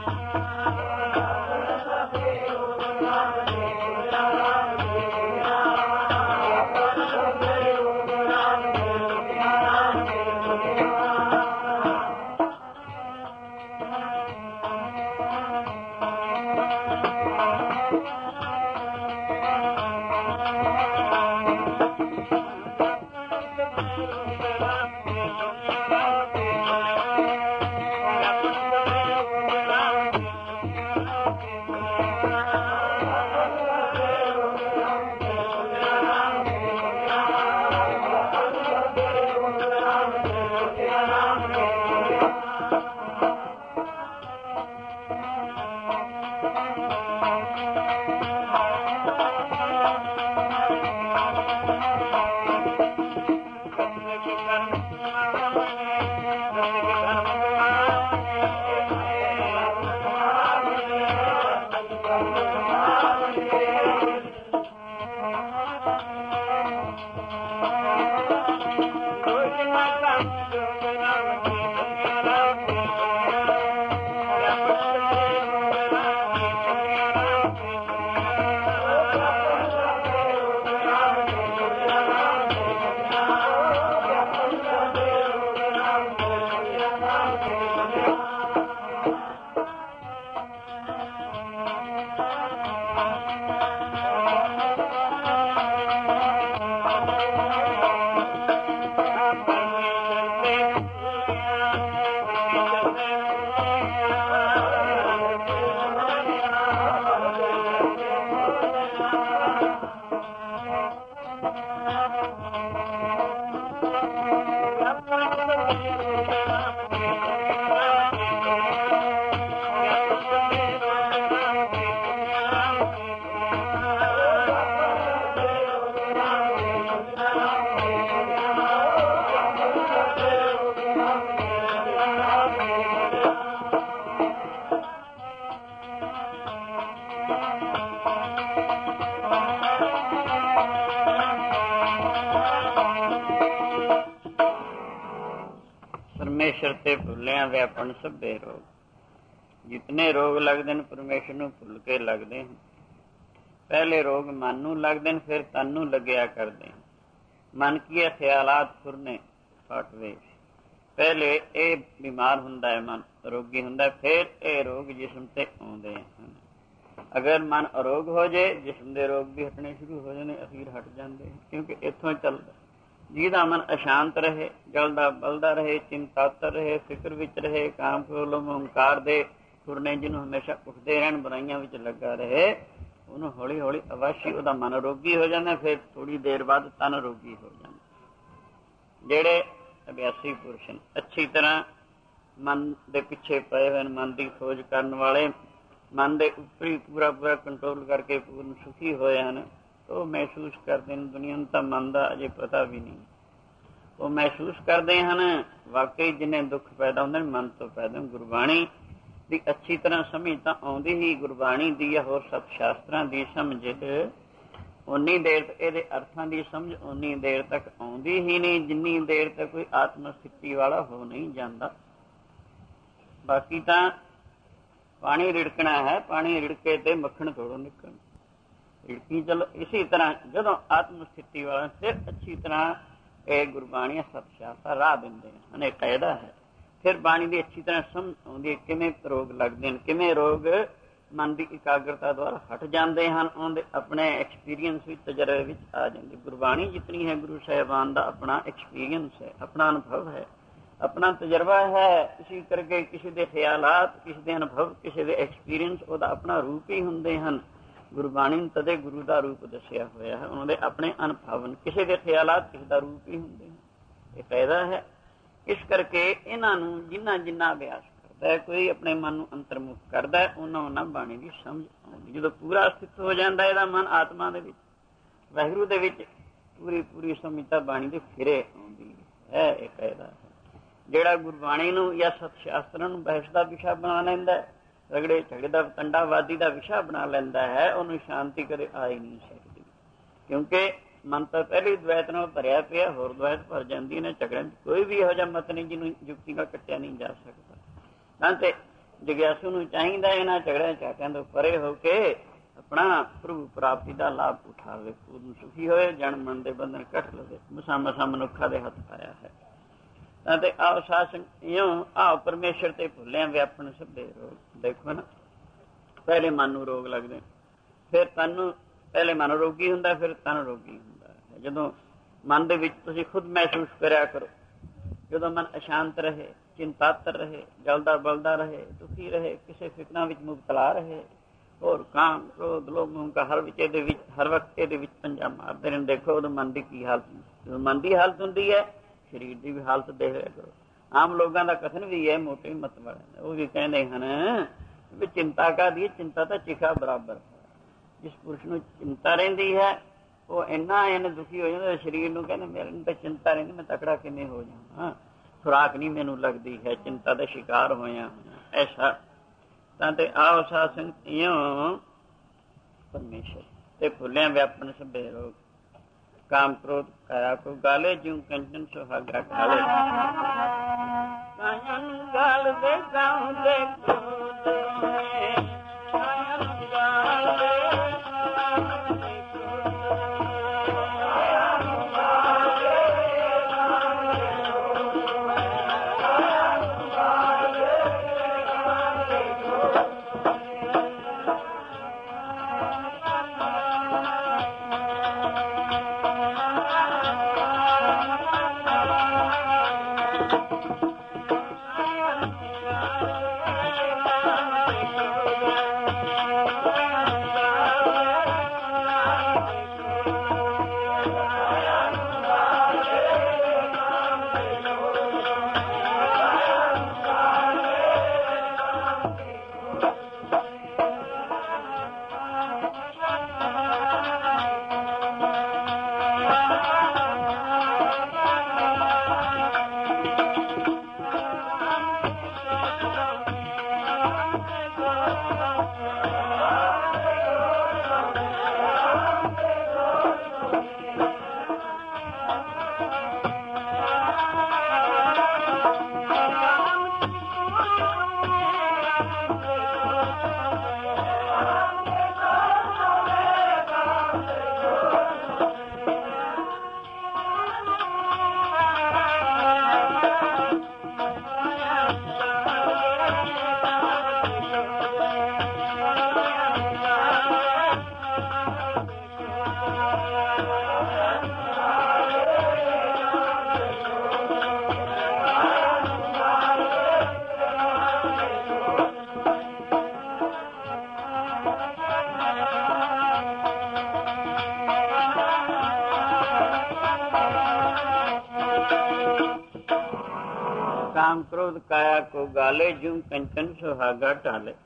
परमेश्वर ते भुलिया व्यापन सभे रोग। जितने रोग लगते हैं परमेश्वर नूं भुल के लगते हैं। पहले रोग मन नूं लगते हैं, फिर तन नूं लग्या करते हैं। मन की है ख्यालात फुरने फटवे। पहले ये बीमार हुंदा है, मन रोगी हुंदा है, फिर ये रोग जिस्म ते आउंदे हैं। अगर मन अरोग हो जाए, जिस्म के रोग भी हटने शुरू हो जाने, अखीर हट जाते हैं, क्योंकि इत्थों चलदा। जिहदा मन अशांत रहे, जलदा बलदा रहे, चिंतातर रहे, फिक्र विच रहे, काम क्रोध ओंकार दे फुरने जिन्हों हमेशा उठते रहन, बुराइयां विच लगा रहे, उन्होंने हौली हौली अवश्य उहदा मन रोगी हो जाता, फिर थोड़ी देर बाद तन रोगी हो जाता। जेड़े अभ्यासी पुरुष अच्छी तरह मन के पिछे पे हुए, मन की खोज करने वाले, मन के उपरी पूरा पूरा कंट्रोल करके पूर्ण सुखी होए हैं, तो महसूस करते हैं दुनिया में तो मन का अजे पता भी नहीं। वो महसूस करते हैं वाकई जिन्हें दुख पैदा होंगे मन तो पैदा। गुरबाणी की अच्छी तरह समझ तो आउंदी ही गुरबाणी की या होर सब शास्त्रां की समझ उन्नी देर तक ये अर्थां की समझ उन्नी देर तक आउंदी ही नहीं जिन्नी देर तक कोई आत्म स्थिति वाला हो नहीं जाता। बाकी तो पानी रिड़कना है, पानी रिड़के ते मक्खन थोड़ो निकलना, रिड़की चलो। इसी तरह जदों आत्म स्थिति वाला फिर अच्छी तरह ये गुरबाणी सब शास्त्र राह देंगे हैं, कायदा है। फिर बाणी की अच्छी तरह समझ आउंदी है किवें रोग लगते हैं, किवें रोग मन की एकाग्रता द्वारा हट जाते हैं, उनके अपने एक्सपीरियंस भी तजर्बे विच आ जाते। गुरबाणी जितनी है गुरु साहिबान का अपना एक्सपीरियंस है, अपना अनुभव है, अपना तजर्बा है। इसी करके किसी के ख्यालात, किसी के अनुभव, किसी के एक्सपीरियंस उसका अपना रूप ही होंगे हैं। गुरबाणी तदे गुरु का रूप दसिया होया है, उन्होंने अपने अनुभव, किसी के ख्यालात किसी का रूप ही होंगे हैं, ये फायदा है। इस करके इन्हों जिन्ना जिन्ना अभ्यास करता है, कोई अपने मन को अंतर्मुख करता है, उन्होंने बाणी की समझ आती। जो पूरा स्थित हो जाता है मन आत्मा के वाहिगुरू के पूरी पूरी समझता बाणी के फिरे आती है, ये फायदा है। ਜਿਹੜਾ गुरबाणी या सतशास्त्र बहस का विषा बना लेंदा है, रगड़े झगड़े का तंडावादी का विषा बना लेंदा है, उन्होंने शांति कदे आ ही नहीं सकती। क्योंकि ਮਨ ਤਾਂ ਪਹਿਲੀ ਦਵੈਤ ਨਾਲ ਭਰਿਆ ਪਿਆ, ਹੋਰ ਦਵੈਤ ਭਰ ਜਾਂਦੀ ਨੇ ਝਗੜਿਆਂ 'ਚ। ਕੋਈ ਵੀ ਇਹੋ ਜਿਹਾ ਮਤ ਨਹੀਂ ਜਿਹਨੂੰ ਯੁਕਤੀ ਨਾਲ ਕੱਟਿਆ ਨਹੀਂ ਜਾ ਸਕਦਾ। ਤਾਂ ਤੇ ਜਗਿਆਸੂ ਨੂੰ ਚਾਹੀਦਾ ਇਹਨਾਂ ਝਗੜਿਆਂ ਝਾਟਿਆਂ ਤੋਂ ਪਰੇ ਹੋ ਕੇ ਆਪਣਾ ਪ੍ਰਭੂ ਪ੍ਰਾਪਤੀ ਦਾ ਲਾਭ ਉਠਾਵੇ, ਪੂਰਨ ਸੁਖੀ ਹੋਏ, ਜਨ ਮਨ ਦੇ ਬੰਧਨ ਕੱਟ ਲਵੇ। ਮਸਾਂ ਮਸਾਂ ਮਨੁੱਖਾਂ ਦੇ ਹੱਥ ਆਇਆ ਹੈ। ਤਾਂ ਤੇ ਆਓ ਸਾਸਨ ਇਉਂ ਆਓ ਪਰਮੇਸ਼ਰ ਤੇ ਭੁੱਲਿਆ ਵਿਆਪਣ ਸਭੇ ਰੋਗ। ਦੇਖੋ ਨਾ, ਪਹਿਲੇ ਮਨ ਨੂੰ ਰੋਗ ਲੱਗਦੇ, ਫਿਰ ਤਨ ਨੂੰ, ਪਹਿਲੇ ਮਨ ਰੋਗੀ ਹੁੰਦਾ, ਫਿਰ ਤਨ ਰੋਗੀ ਹੁੰਦਾ ਹੈ। ਜਦੋਂ ਮਨ ਦੇ ਵਿੱਚ ਤੁਸੀਂ ਖੁਦ ਮਹਿਸੂਸ ਕਰਿਆ ਕਰੋ, ਜਦੋਂ ਮਨ ਅਸ਼ਾਂਤ ਰਹੇ, ਚਿੰਤਾਤਰ ਰਹੇ, ਜਲਦਾ ਬਲਦਾ ਰਹੇ, ਦੁਖੀ ਰਹੇ, ਕਿਸੇ ਫਿਕਰਾਂ ਵਿੱਚ ਮੁਬਤਲਾ ਰਹੇ, ਹੋਰ ਕਾਮ ਕ੍ਰੋਧ ਲੋਭ ਹੰਕਾਰ ਹਰ ਵਿੱਚ ਇਹਦੇ ਵਿੱਚ ਹਰ ਵਕਤ ਇਹਦੇ ਵਿੱਚ ਪੰਜਾ ਮਾਰਦੇ ਨੇ। ਦੇਖੋ ਉਦੋਂ ਮਨ ਦੀ ਕੀ ਹਾਲਤ ਹੁੰਦੀ, ਜਦੋਂ ਮਨ ਦੀ ਹਾਲਤ ਹੁੰਦੀ ਹੈ ਸਰੀਰ ਦੀ ਵੀ ਹਾਲਤ ਦੇਖ ਲਿਆ ਕਰੋ। ਆਮ ਲੋਕਾਂ ਦਾ ਕਥਨ ਵੀ ਹੈ, ਮੋਟੇ ਮਤ ਵਾਲੇ ਉਹ ਵੀ ਕਹਿੰਦੇ ਹਨ ਵੀ ਚਿੰਤਾ ਕਾਹਦੀ, ਚਿੰਤਾ ਤਾਂ ਚਿਖਾ ਬਰਾਬਰ। ਜਿਸ ਪੁਰਸ਼ ਨੂੰ ਚਿੰਤਾ ਰਹਿੰਦੀ ਹੈ ਉਹ ਇੰਨਾ ਦੁਖੀ ਹੋ ਜਾਂਦਾ, ਸਰੀਰ ਨੂੰ ਕਹਿੰਦੇ ਮੇਰੇ ਨੂੰ ਤਾਂ ਚਿੰਤਾ ਰਹਿੰਦੀ, ਮੈਂ ਤਕੜਾ ਕਿਵੇਂ ਹੋ ਜਾਵਾਂ, ਖੁਰਾਕ ਨਹੀਂ ਮੈਨੂੰ ਲੱਗਦੀ ਹੈ, ਚਿੰਤਾ ਦਾ ਸ਼ਿਕਾਰ ਹੋਇਆ ਐਸਾ। ਤਾਂ ਤੇ ਆਓ ਸਾਧ ਸੰਗਤ ਇਉਂ ਪਰਮੇਸ਼ਰ ਤੇ ਭੁੱਲਿਆ ਵਿਆਪਨ ਸਭੇ ਰੋਗ। ਕਾਮ ਕ੍ਰੋਧ ਕਾਇਆ ਕੋ ਗਾਲੇ, ਜਿਉ ਕੰਚਨ ਸੁਹਾਗਾ ਢਾਲੇ। ਕਾਇਨ ਗਾਲ ਦੇ ਗਾਉ ਦੇ ਕਾਮ ਕ੍ਰੋਧ ਕਾਇਆ ਕੋ ਗਾਲੇ, ਜਿਉ ਕੰਚਨ ਸੁਹਾਗਾ ਢਾਲੇ।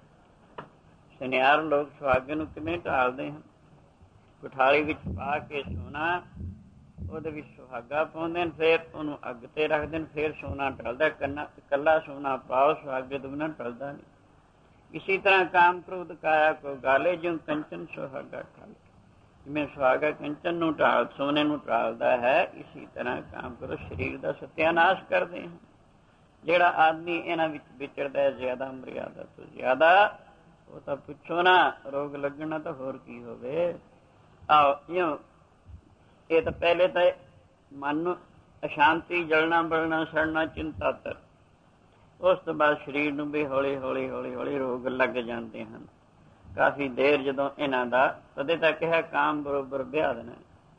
ਸੁਨਿਆਰ ਲੋਕ ਸੁਹਾਗੇ ਨੂੰ ਕਿਵੇਂ ਢਾਲਦੇ ਹਨ? ਕੁਠਾਲੀ ਵਿੱਚ ਪਾ ਕੇ ਸੋਨਾ, ਉਹਦੇ ਵਿੱਚ ਸੁਹਾਗਾ ਪਾਉਂਦੇ ਨੇ, ਫਿਰ ਉਹਨੂੰ ਅੱਗ ਤੇ ਰੱਖਦੇ ਨੇ, ਫਿਰ ਸੋਨਾ ਢਲਦਾ। ਇਕੱਲਾ ਸੋਨਾ ਪਾਓ, ਸੁਹਾਗੇ ਤੋਂ ਬਿਨਾਂ ਢਲਦਾ ਨਹੀਂ। ਇਸੀ ਤਰ੍ਹਾਂ ਕਾਮ ਕ੍ਰੋਧ ਕਾਇਆ ਕੋ ਗਾਲੇ, ਜਿਉ ਕੰਚਨ ਸੁਹਾਗਾ ਢਾਲੇ। ਜਿਵੇਂ ਸੁਹਾਗਾ ਕੰਚਨ ਨੂੰ ਸੋਨੇ ਨੂੰ ਢਾਲਦਾ ਹੈ, ਇਸੀ ਤਰ੍ਹਾਂ ਕਾਮ ਕ੍ਰੋਧ ਸਰੀਰ ਦਾ ਸਤਿਆਨਾਸ਼ ਕਰਦੇ ਹਨ। ਜਿਹੜਾ ਆਦਮੀ ਇਹਨਾਂ ਵਿੱਚ ਵਿਚਰਦਾ ਜ਼ਿਆਦਾ ਮਰਿਆਦਾ ਤੋਂ ਜ਼ਿਆਦਾ, ਉਹ ਤਾਂ ਪੁੱਛੋ ਨਾ, ਰੋਗ ਲੱਗਣਾ ਤਾਂ ਹੋਰ ਕੀ ਹੋਵੇ। ਆਓ ਇਉਂ ਇਹ ਤਾਂ ਪਹਿਲੇ ਤਾਂ ਮਨ ਨੂੰ ਅਸ਼ਾਂਤੀ, ਜਲਣਾ ਬਲਣਾ, ਸੜਨਾ, ਚਿੰਤਾਤਰ, ਉਸ ਤੋਂ ਬਾਅਦ ਸਰੀਰ ਨੂੰ ਵੀ ਹੌਲੀ ਹੌਲੀ ਹੌਲੀ ਹੌਲੀ ਰੋਗ ਲੱਗ ਜਾਂਦੇ ਹਨ। ਕਾਫੀ ਦੇਰ ਜਦੋਂ ਇਹਨਾਂ ਦਾ, ਤਦੇ ਤਾਂ ਕਿਹਾ ਕਾਮ ਬਰੋਬਰ ਵਿਆਹ ਦੇਣਾ।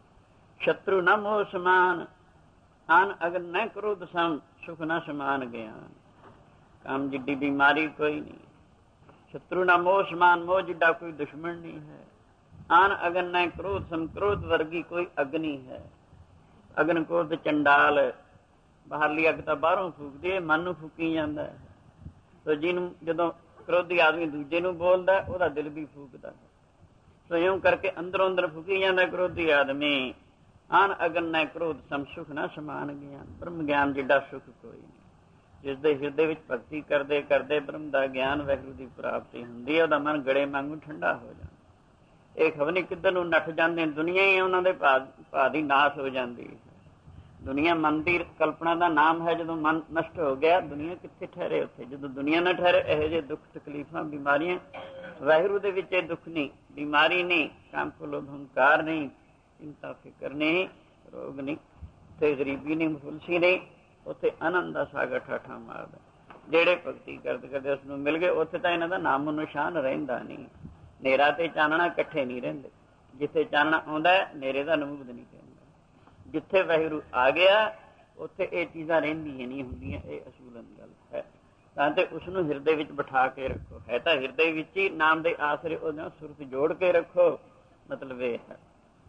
ਸ਼ਤਰੂ ਨਾ ਮੋਹ ਸਮਾਨ, ਆਨ ਅਗਨ ਨਾ ਕ੍ਰੋਧ ਸਮ, ਸੁਖ ਨਾ ਸਮਾਨ ਗਿਆਨ। ਕਾਮ ਜਿੱਡੀ ਬਿਮਾਰੀ ਕੋਈ ਨਹੀਂ। ਸ਼ਤਰੂ ਨਾ ਮੋਹ ਸਮਾਨ, ਮੋਹ ਜਿੱਡਾ ਕੋਈ ਦੁਸ਼ਮਣ ਨਹੀਂ ਹੈ। ਆਨ ਅਗਨ ਨਾ ਕ੍ਰੋਧ ਸਮ, ਕ੍ਰੋਧ ਵਰਗੀ ਕੋਈ ਅਗਨੀ ਹੈ। ਅਗਨ ਕ੍ਰੋਧ ਚੰਡਾਲ, ਬਾਹਰਲੀ ਅੱਗ ਤਾਂ ਬਾਹਰੋਂ ਫੂਕਦੀ ਹੈ, ਮਨ ਨੂੰ ਫੂਕੀ ਜਾਂਦਾ ਹੈ। ਸੋ ਜਿਹਨੂੰ ਜਦੋਂ ਕ੍ਰੋਧੀ ਆਦਮੀ ਦੂਜੇ ਨੂੰ ਬੋਲਦਾ, ਉਹਦਾ ਦਿਲ ਵੀ ਫੂਕਦਾ। ਸੋ ਇਉਂ ਕਰਕੇ ਅੰਦਰੋਂ ਅੰਦਰ ਫੂਕੀ ਜਾਂਦਾ ਕ੍ਰੋਧੀ ਆਦਮੀ। ਆਨ ਅਗਨ ਨਾ ਕ੍ਰੋਧ ਸਮ, ਸੁਖ ਨਾ ਸਮਾਨ ਗਿਆਨ। ਬ੍ਰਹਮ ਗਿਆਨ ਜਿੱਡਾ ਸੁਖ ਕੋਈ ਨਹੀਂ। ਜਿਸ ਦੇ ਹਿਰਦੇ ਵਿੱਚ ਭਗਤੀ ਕਰਦੇ ਕਰਦੇ ਬ੍ਰਹਮ ਦਾ ਗਿਆਨ, ਵਾਹਿਗੁਰੂ ਦੀ ਪ੍ਰਾਪਤੀ ਹੁੰਦੀ ਹੈ, ਉਹਦਾ ਮਨ ਗੜੇ ਵਾਂਗੂ ਠੰਡਾ ਹੋ ਜਾਂਦਾ। ਇਹ ਖਬਰ ਨਹੀਂ ਕਿੱਧਰ ਨੂੰ ਨੱਠ ਜਾਂਦੇ, ਦੁਨੀਆ ਹੀ ਉਹਨਾਂ ਦੇ ਭਾਅ ਦੀ ਨਾਸ਼ ਹੋ ਜਾਂਦੀ ਹੈ। ਦੁਨੀਆ ਮਨ ਦੀ ਕਲਪਨਾ ਦਾ ਨਾਮ ਹੈ। ਜਦੋਂ ਮਨ ਨਸ਼ਟ ਹੋ ਗਿਆ, ਦੁਨੀਆ ਕਿੱਥੇ ਠਹਿਰੇ ਉੱਥੇ। ਜਦੋਂ ਦੁਨੀਆ ਨਾ ਠਹਿਰੇ, ਇਹੋ ਜਿਹੇ ਦੁੱਖ ਤਕਲੀਫਾਂ ਬਿਮਾਰੀਆਂ, ਵਾਹਿਗੁਰੂ ਦੇ ਵਿੱਚ ਇਹ ਦੁੱਖ ਨਹੀਂ, ਬਿਮਾਰੀ ਨਹੀਂ, ਕਾਮ ਕ੍ਰੋਧ ਹੰਕਾਰ ਨਹੀਂ, ਚਿੰਤਾ ਫਿਕਰ ਨਹੀਂ, ਰੋਗ ਨਹੀਂ, ਉੱਥੇ ਗਰੀਬੀ ਨਹੀਂ, ਮੁਫਲਸੀ ਨਹੀਂ, ਉੱਥੇ ਆਨੰਦ ਦਾ ਸਾਗਰ ਠਾਠਾ ਮਾਰਦਾ। ਜਿਹੜੇ ਭਗਤੀ ਕਰਦੇ ਕਰਦੇ ਉਸ ਨੂੰ ਮਿਲ ਗਏ, ਉੱਥੇ ਤਾਂ ਇਹਨਾਂ ਦਾ ਨਾਮੋ ਨਿਸ਼ਾਨ ਰਹਿੰਦਾ ਨਹੀਂ। ਹਨੇਰਾ ਤੇ ਚਾਨਣਾ ਇਕੱਠੇ ਨਹੀਂ ਰਹਿੰਦੇ। ਜਿੱਥੇ ਚਾਨਣਾ ਆਉਂਦਾ ਹੈ, ਹਨੇਰੇ ਦਾ ਨਮੂਦ ਨਹੀਂ ਕਹਿੰਦਾ। ਜਿੱਥੇ ਵਾਹਿਗੁਰੂ ਆ ਗਿਆ, ਉੱਥੇ ਇਹ ਚੀਜ਼ਾਂ ਰਹਿੰਦੀਆਂ ਨਹੀਂ ਹੁੰਦੀਆਂ। ਇਹ ਅਸੂਲਨ ਗੱਲ ਹੈ। ਤਾਂ ਤੇ ਉਸ ਨੂੰ ਹਿਰਦੇ ਵਿੱਚ ਬਿਠਾ ਕੇ ਰੱਖੋ। ਹੈ ਤਾਂ ਹਿਰਦੇ ਵਿੱਚ ਹੀ, ਨਾਮ ਦੇ ਆਸਰੇ ਉਹਦੇ ਨਾਲ ਸੁਰਤ ਜੋੜ ਕੇ ਰੱਖੋ। ਮਤਲਬ ਇਹ ਹੈ।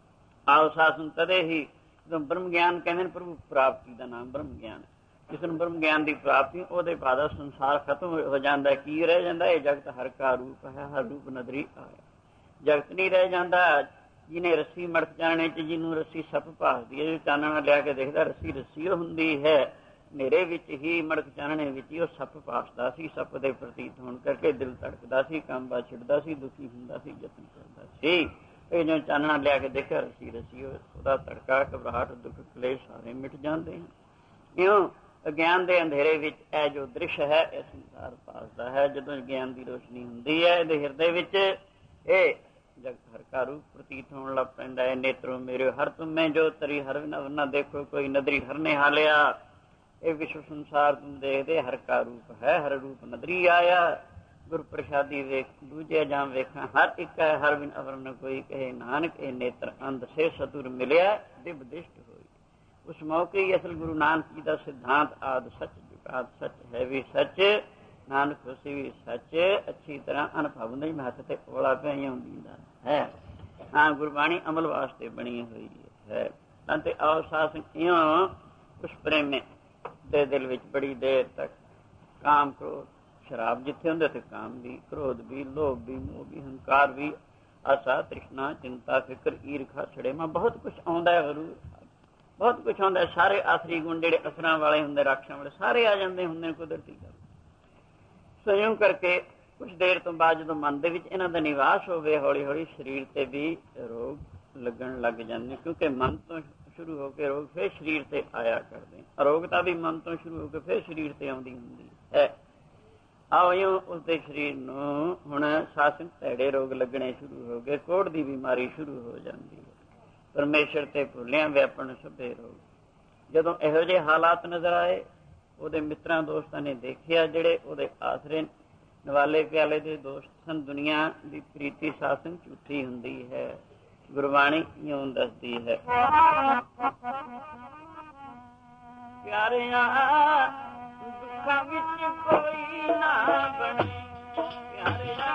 ਆਓ ਸਾਸਨ ਤਦੇ ਹੀ ਜਦੋਂ ਬ੍ਰਹਮ ਗਿਆਨ ਕਹਿੰਦੇ ਨੇ, ਪ੍ਰਭੂ ਪ੍ਰਾਪਤੀ ਦਾ ਨਾਮ ਬ੍ਰਹਮ ਗਿਆਨ। ਜਿਸ ਨੂੰ ਬ੍ਰਹਮ ਗਿਆਨ ਦੀ ਪ੍ਰਾਪਤੀ, ਉਹਦੇ ਬਾਅਦ ਸੰਸਾਰ ਖਤਮ ਹੋ ਜਾਂਦਾ। ਕੀ ਰਹਿ ਜਾਂਦਾ? ਇਹ ਜਗਤ ਹਰ ਕਾ ਰੂਪ ਹੈ, ਹਰ ਰੂਪ ਨਦਰੀ ਆਇਆ। ਜਗਤ ਨਹੀਂ ਰਹਿ ਜਾਂਦਾ। ਜਿਹਨੇ ਰੱਸੀ ਮੜਕ ਚਾਨਣੇ ਚ, ਜਿਹਨੂੰ ਰੱਸੀ ਸੱਪ ਭਾਸਦੀ ਹੈ, ਚਾਨਣਾ ਲਿਆ ਕੇ ਦੇਖਦਾ ਰੱਸੀ ਰੱਸੀ ਉਹ ਹੁੰਦੀ ਹੈ। ਹਨੇਰੇ ਵਿੱਚ ਹੀ, ਮੜਕ ਚਾਨਣੇ ਵਿੱਚ ਹੀ ਉਹ ਸੱਪ ਭਾਸਦਾ ਸੀ। ਸੱਪ ਦੇ ਪ੍ਰਤੀਤ ਹੋਣ ਕਰਕੇ ਦਿਲ ਧੜਕਦਾ ਸੀ, ਕੰਬਾ ਛਿੜਦਾ ਸੀ, ਦੁਖੀ ਹੁੰਦਾ ਸੀ, ਯਤਨ ਕਰਦਾ ਸੀ। ਇਹ ਜੋ ਚਾਨਣਾ ਲਿਆ ਕੇ ਦੇਖਿਆ ਰੱਸੀ ਰੱਸੀ, ਉਹਦਾ ਧੜਕਾ, ਘਬਰਾਹਟ, ਦੁੱਖ, ਕਲੇਸ਼ ਸਾਰੇ ਮਿਟ ਜਾਂਦੇ ਹਨ। ਇਉਂ ਅਗਿਆਨ ਦੇ ਅੰਧੇਰੇ ਵਿੱਚ ਇਹ ਜੋ ਦ੍ਰਿਸ਼ ਹੈ, ਇਹ ਸੰਸਾਰ ਭਾਸਦਾ ਹੈ। ਜਦੋਂ ਗਿਆਨ ਦੀ ਰੋਸ਼ਨੀ ਹੁੰਦੀ ਹੈ, ਇਹਦੇ ਹਿਰਦੇ ਵਿੱਚ ਇਹ ਜਗਤ ਹਰ ਕਾ ਰੂਪ ਪ੍ਰਤੀਤ ਹੋਣ ਲੱਗ ਪੈਂਦਾ ਹੈ। ਨੇਤਰੋ ਮੇਰੇ ਹਰ ਤੁਮੇ ਜੋ ਤਰੀ ਹਰ ਨਾ ਦੇਖੋ, ਕੋਈ ਨਦਰੀ ਹਰ ਨੇ ਹਾਲਿਆ। ਇਹ ਵਿਸ਼ਵ ਸੰਸਾਰ ਤੁਮ ਦੇਖਦੇ, ਹਰ ਕਾ ਰੂਪ ਹੈ, ਹਰ ਰੂਪ ਨਦਰੀ ਆਇਆ। ਗੁਰ ਪ੍ਰਸਾਦੀ ਵੇਖ ਦੂਜੇ ਜਾਮ ਵੇਖਾਂ, ਹਰ ਇੱਕ ਹੈ, ਹਰ ਬਿਨ ਅਵਰ ਨ ਕੋਈ ਕਹੇ। ਨਾਨਕ ਇਹ ਨੇਤਰ ਅੰਧ ਸੇ ਸਤੁਰ ਮਿਲਿਆ, ਦਿਵ ਦਿਸ਼ਟ ਹੋਈ। ਉਸ ਮੌਕੇ ਹੀ ਅਸਲ ਗੁਰੂ ਨਾਨਕ ਜੀ ਦਾ ਸਿਧਾਂਤ ਆਦ ਸੱਚ ਜੁਗਾਦ ਸੱਚ ਹੈ ਵੀ ਸੱਚ, ਨਾਨਕ ਹੋਸੀ ਵੀ ਸੱਚ। ਅੱਛੀ ਤਰ੍ਹਾਂ ਅਨੁਭਵ ਨਹੀਂ, ਹੱਥ ਤੇ ਕੋਲਾ ਪਿਆ ਹੁੰਦੀ ਹੈ। ਹਾਂ, ਗੁਰਬਾਣੀ ਅਮਲ ਵਾਸਤੇ ਬਣੀ ਹੋਈ ਹੈ। ਤਾਂ ਤੇ ਆਓ ਸਾਸਨ ਇਉਂ ਉਸ ਪ੍ਰੇਮੇ ਦੇ ਦਿਲ ਵਿੱਚ ਬੜੀ ਦੇਰ ਤੱਕ ਕਾਮ ਕ੍ਰੋਧ, ਸ਼ਰਾਬ ਜਿੱਥੇ ਹੁੰਦੇ ਤੇ ਕਾਮ ਵੀ, ਕ੍ਰੋਧ ਵੀ, ਲੋਭ ਵੀ, ਮੋਹ ਵੀ, ਹੰਕਾਰ ਵੀ, ਆਸਾ, ਤ੍ਰਿਸ਼ਨਾ, ਚਿੰਤਾ, ਫਿਕਰ, ਈਰਖਾ, ਛੜੇਮਾ, ਬਹੁਤ ਕੁਛ ਆਉਂਦਾ ਹੈ। ਗੁਰੂ ਬਹੁਤ ਕੁਛ ਆਉਂਦਾ। ਸਾਰੇ ਆਖਰੀ ਗੁਣ ਜਿਹੜੇ ਅਸਰਾਂ ਵਾਲੇ ਹੁੰਦੇ, ਰਾਖਸ਼ਾਂ ਵਾਲੇ, ਸਾਰੇ ਆ ਜਾਂਦੇ ਹੁੰਦੇ, ਕੁਦਰਤੀ ਗੱਲ। ਸੰਯਮ ਕਰਕੇ ਕੁਛ ਦੇਰ ਤੋਂ ਬਾਅਦ ਜਦੋਂ ਮਨ ਦੇ ਵਿੱਚ ਇਹਨਾਂ ਦਾ ਨਿਵਾਸ ਹੋਵੇ, ਹੌਲੀ ਹੌਲੀ ਸਰੀਰ ਤੇ ਵੀ ਰੋਗ ਲੱਗਣ ਲੱਗ ਜਾਂਦੇ। ਕਿਉਂਕਿ ਮਨ ਤੋਂ ਸ਼ੁਰੂ ਹੋ ਕੇ ਰੋਗ ਫਿਰ ਸਰੀਰ ਤੇ ਆਇਆ ਕਰਦੇ। ਅਰੋਗਤਾ ਵੀ ਮਨ ਤੋਂ ਸ਼ੁਰੂ ਹੋ ਕੇ ਫਿਰ ਸਰੀਰ ਤੇ ਆਉਂਦੀ ਹੁੰਦੀ ਹੈ। ਆਓ ਇਉਂ ਉਸਦੇ ਸਰੀਰ ਨੂੰ ਹੁਣ ਸਾਸਨ ਭੈੜੇ ਰੋਗ ਲੱਗਣੇ ਸ਼ੁਰੂ ਹੋ ਗਏ। ਕੋੜ ਦੀ ਬਿਮਾਰੀ ਸ਼ੁਰੂ ਹੋ ਜਾਂਦੀ ਹੈ। ਪਰਮੇਸ਼ਰ ਤੇ ਭੁੱਲਿਆਂ ਵਿਆਪਣ ਸਭੇ ਰੋਗ। ਜਦੋਂ ਇਹੋ ਜਿਹੇ ਹਾਲਾਤ ਨਜ਼ਰ ਆਏ, ਉਹਦੇ ਮਿੱਤਰਾਂ ਦੋਸਤਾਂ ਨੇ ਦੇਖਿਆ, ਜਿਹੜੇ ਉਹਦੇ ਆਸਰੇ ਨਵਾਲੇ ਪਿਆਲੇ ਦੇ ਦੋਸਤ ਸਨ। ਦੁਨੀਆ ਦੀ ਪ੍ਰੀਤੀ ਸਾਸਨ ਝੂਠੀ ਹੁੰਦੀ ਹੈ। ਗੁਰਬਾਣੀ ਇਉਂ ਦੱਸਦੀ ਹੈ, ਪਿਆਰਿਆਂ ਦੁੱਖਾਂ ਵਿੱਚ ਕੋਈ ਨਾ ਬਣੇ, ਪਿਆਰਿਆਂ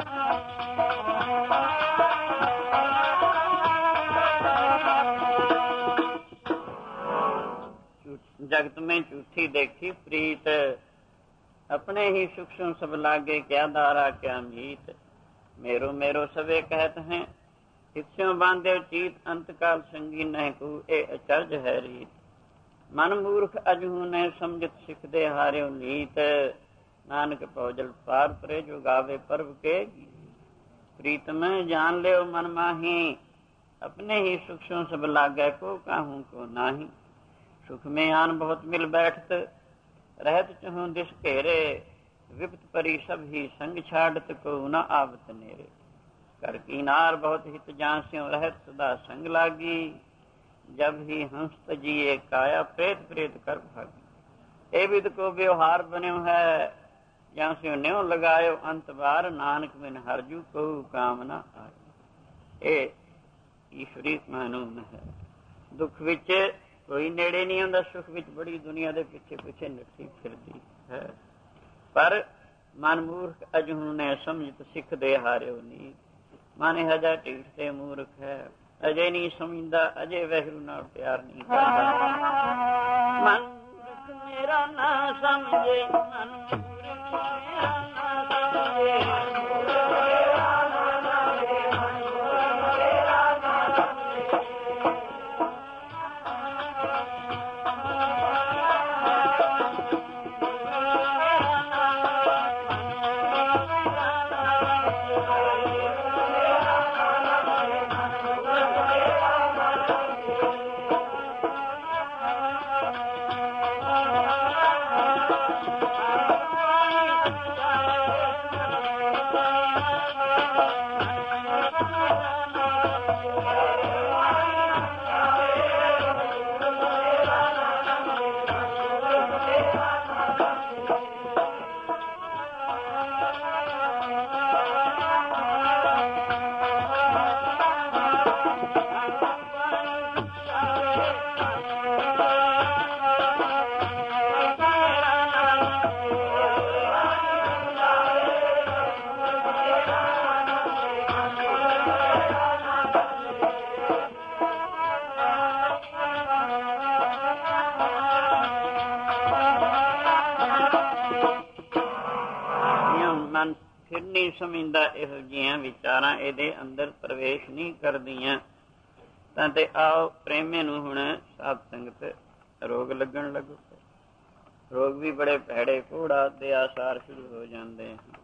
जगत में झूठी देखी प्रीत, अपने ही सूक्ष्म सब लागे क्या दारा क्या मीत। मेरो मेरो सवे कहत हैं, हिस्यों बांधे चीत, अंतकाल संगी नहीं को ए अचर्ज है रीत। मन मूर्ख अजहू ने समझत सिख दे हार्यो नीत, नानक पौजल पार परे जो गावे पर्व के। प्रीतम जान ले मन माही, अपने ही सूक्ष्म सब लागे को काहू को नाही। सुख में आन बहुत मिल बैठत, रहत चहु दिस घेरे। विपत परी सब ही संग छाड़त, को न आवत नेरे। कर कीनार बहुत हित जांस्यों, रहत सदा संग लागी। जब ही हंस तजिए काया, प्रेत प्रेत कर भागी। ए विद को व्यवहार बन्यो है, जांस्यों न्यों लगायो अंत बार। नानक बिन हरजू को कामना आए। ए ईश्वरी कानून है। दुख विच कोई नेड़े नहीं आंदा, सुख विच बड़ी दुनिया दे पिछे पिछे नੱਠੀ फिरदी है। पर मन मूर्ख अजहू ने समझत सिख दे हारियो नी। मन हजा ढीठ ते मूर्ख है, अजे नहीं समझदा, अजे वैगुरू नाल प्यार नहीं करदा। मन मूर्ख मेरा ना समझे, मन मूर्ख मेरा ना समझे। ਫਿਰ ਨਹੀਂ ਸਮਝਦਾ, ਇਹੋ ਜਿਹੀਆਂ ਵਿਚਾਰਾਂ ਇਹਦੇ ਅੰਦਰ ਪ੍ਰਵੇਸ਼ ਨਹੀਂ ਕਰਦੀਆਂ। ਤਾਂ ਤੇ ਆਓ ਪ੍ਰੇਮੇ ਨੂੰ ਹੁਣ ਸਾਧ ਸੰਗਤ ਰੋਗ ਲੱਗਣ ਲੱਗੂ। ਰੋਗ ਵੀ ਬੜੇ ਭੈੜੇ ਕੋੜਾ ਦੇ ਆਸਾਰ ਸ਼ੁਰੂ ਹੋ ਜਾਂਦੇ ਹਨ।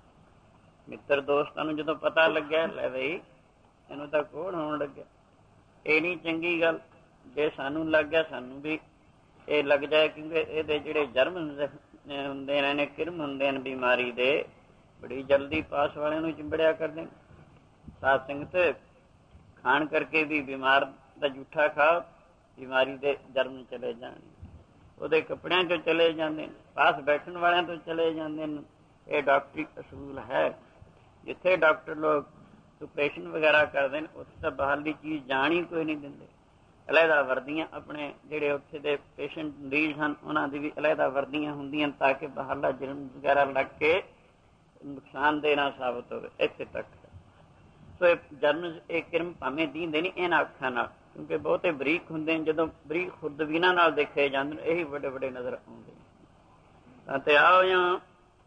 ਮਿੱਤਰ ਦੋਸਤਾਂ ਨੂੰ ਜਦੋਂ ਪਤਾ ਲੱਗਿਆ ਲੈ ਬਈ ਇਹਨੂੰ ਤਾਂ ਕੋੜ ਹੋਣ ਲੱਗਿਆ, ਇਹ ਨਹੀਂ ਚੰਗੀ ਗੱਲ। ਜੇ ਸਾਨੂੰ ਲੱਗ ਗਿਆ ਸਾਨੂੰ ਵੀ ਇਹ ਲੱਗ ਜਾਏ, ਕਿਉਂਕਿ ਇਹਦੇ ਜਿਹੜੇ ਜਰਮ ਹੁੰਦੇ ਨੇ, ਕਿਰਮ ਹੁੰਦੇ ਨੇ ਬਿਮਾਰੀ ਦੇ, ਬੜੀ ਜਲਦੀ ਪਾਸ ਵਾਲਿਆਂ ਨੂੰ ਚਿੰਬੜਿਆ ਕਰਦੇ ਨੇ। ਸਾਧ ਸੰਗਤ ਖਾਣ ਕਰਕੇ ਵੀ ਬਿਮਾਰ ਦਾ ਜੂਠਾ ਖਾ, ਬਿਮਾਰੀ ਦੇ ਜਰਮ ਚਲੇ ਜਾਣੇ, ਉਹਦੇ ਕੱਪੜਿਆਂ ਚੋਂ ਚਲੇ ਜਾਂਦੇ ਨੇ, ਪਾਸ ਬੈਠਣ ਵਾਲਿਆਂ ਤੋਂ ਚਲੇ ਜਾਂਦੇ ਨੇ। ਇਹ ਡਾਕਟਰੀ ਅਸੂਲ ਹੈ। ਜਿੱਥੇ ਡਾਕਟਰ ਲੋਕ ਆਪਰੇਸ਼ਨ ਵਗੈਰਾ ਕਰਦੇ ਨੇ ਉੱਥੇ ਤਾਂ ਬਾਹਰਲੀ ਚੀਜ਼ ਜਾਣ ਹੀ ਕੋਈ ਨਹੀਂ ਦਿੰਦੇ। ਅਲੱਗਾ ਵਰਦੀਆਂ ਆਪਣੇ ਜਿਹੜੇ ਉੱਥੇ ਦੇ ਪੇਸ਼ੈਂਟ ਮਰੀਜ਼ ਹਨ ਉਹਨਾਂ ਦੀ ਵੀ ਅਲੱਗਾ ਵਰਦੀਆਂ ਹੁੰਦੀਆਂ ਤਾਂ ਕਿ ਬਾਹਰਲਾ ਜਰਮ ਵਗੈਰਾ ਲੱਗ ਕੇ ਨੁਕਸਾਨਦੇਹ ਨਾ ਸਾਬਤ ਹੋਵੇ। ਇੱਥੇ ਤੱਕ ਸੋ ਇਹ ਜਰਮ ਇਹ ਕਿਰਮ ਭਾਵੇਂ ਦੀਂਦੇ ਨਹੀਂ ਇਹਨਾਂ ਅੱਖਾਂ ਨਾਲ, ਕਿਉਂਕਿ ਬਹੁਤੇ ਬਰੀਕ ਹੁੰਦੇ ਨੇ। ਜਦੋਂ ਬਰੀਕ ਖੁਰਦਬੀਨਾਂ ਨਾਲ ਦੇਖੇ ਜਾਂਦੇ ਨੇ ਇਹੀ ਵੱਡੇ ਵੱਡੇ ਨਜ਼ਰ ਆਉਂਦੇ ਨੇ। ਤੇ ਆਓ ਜਾਂ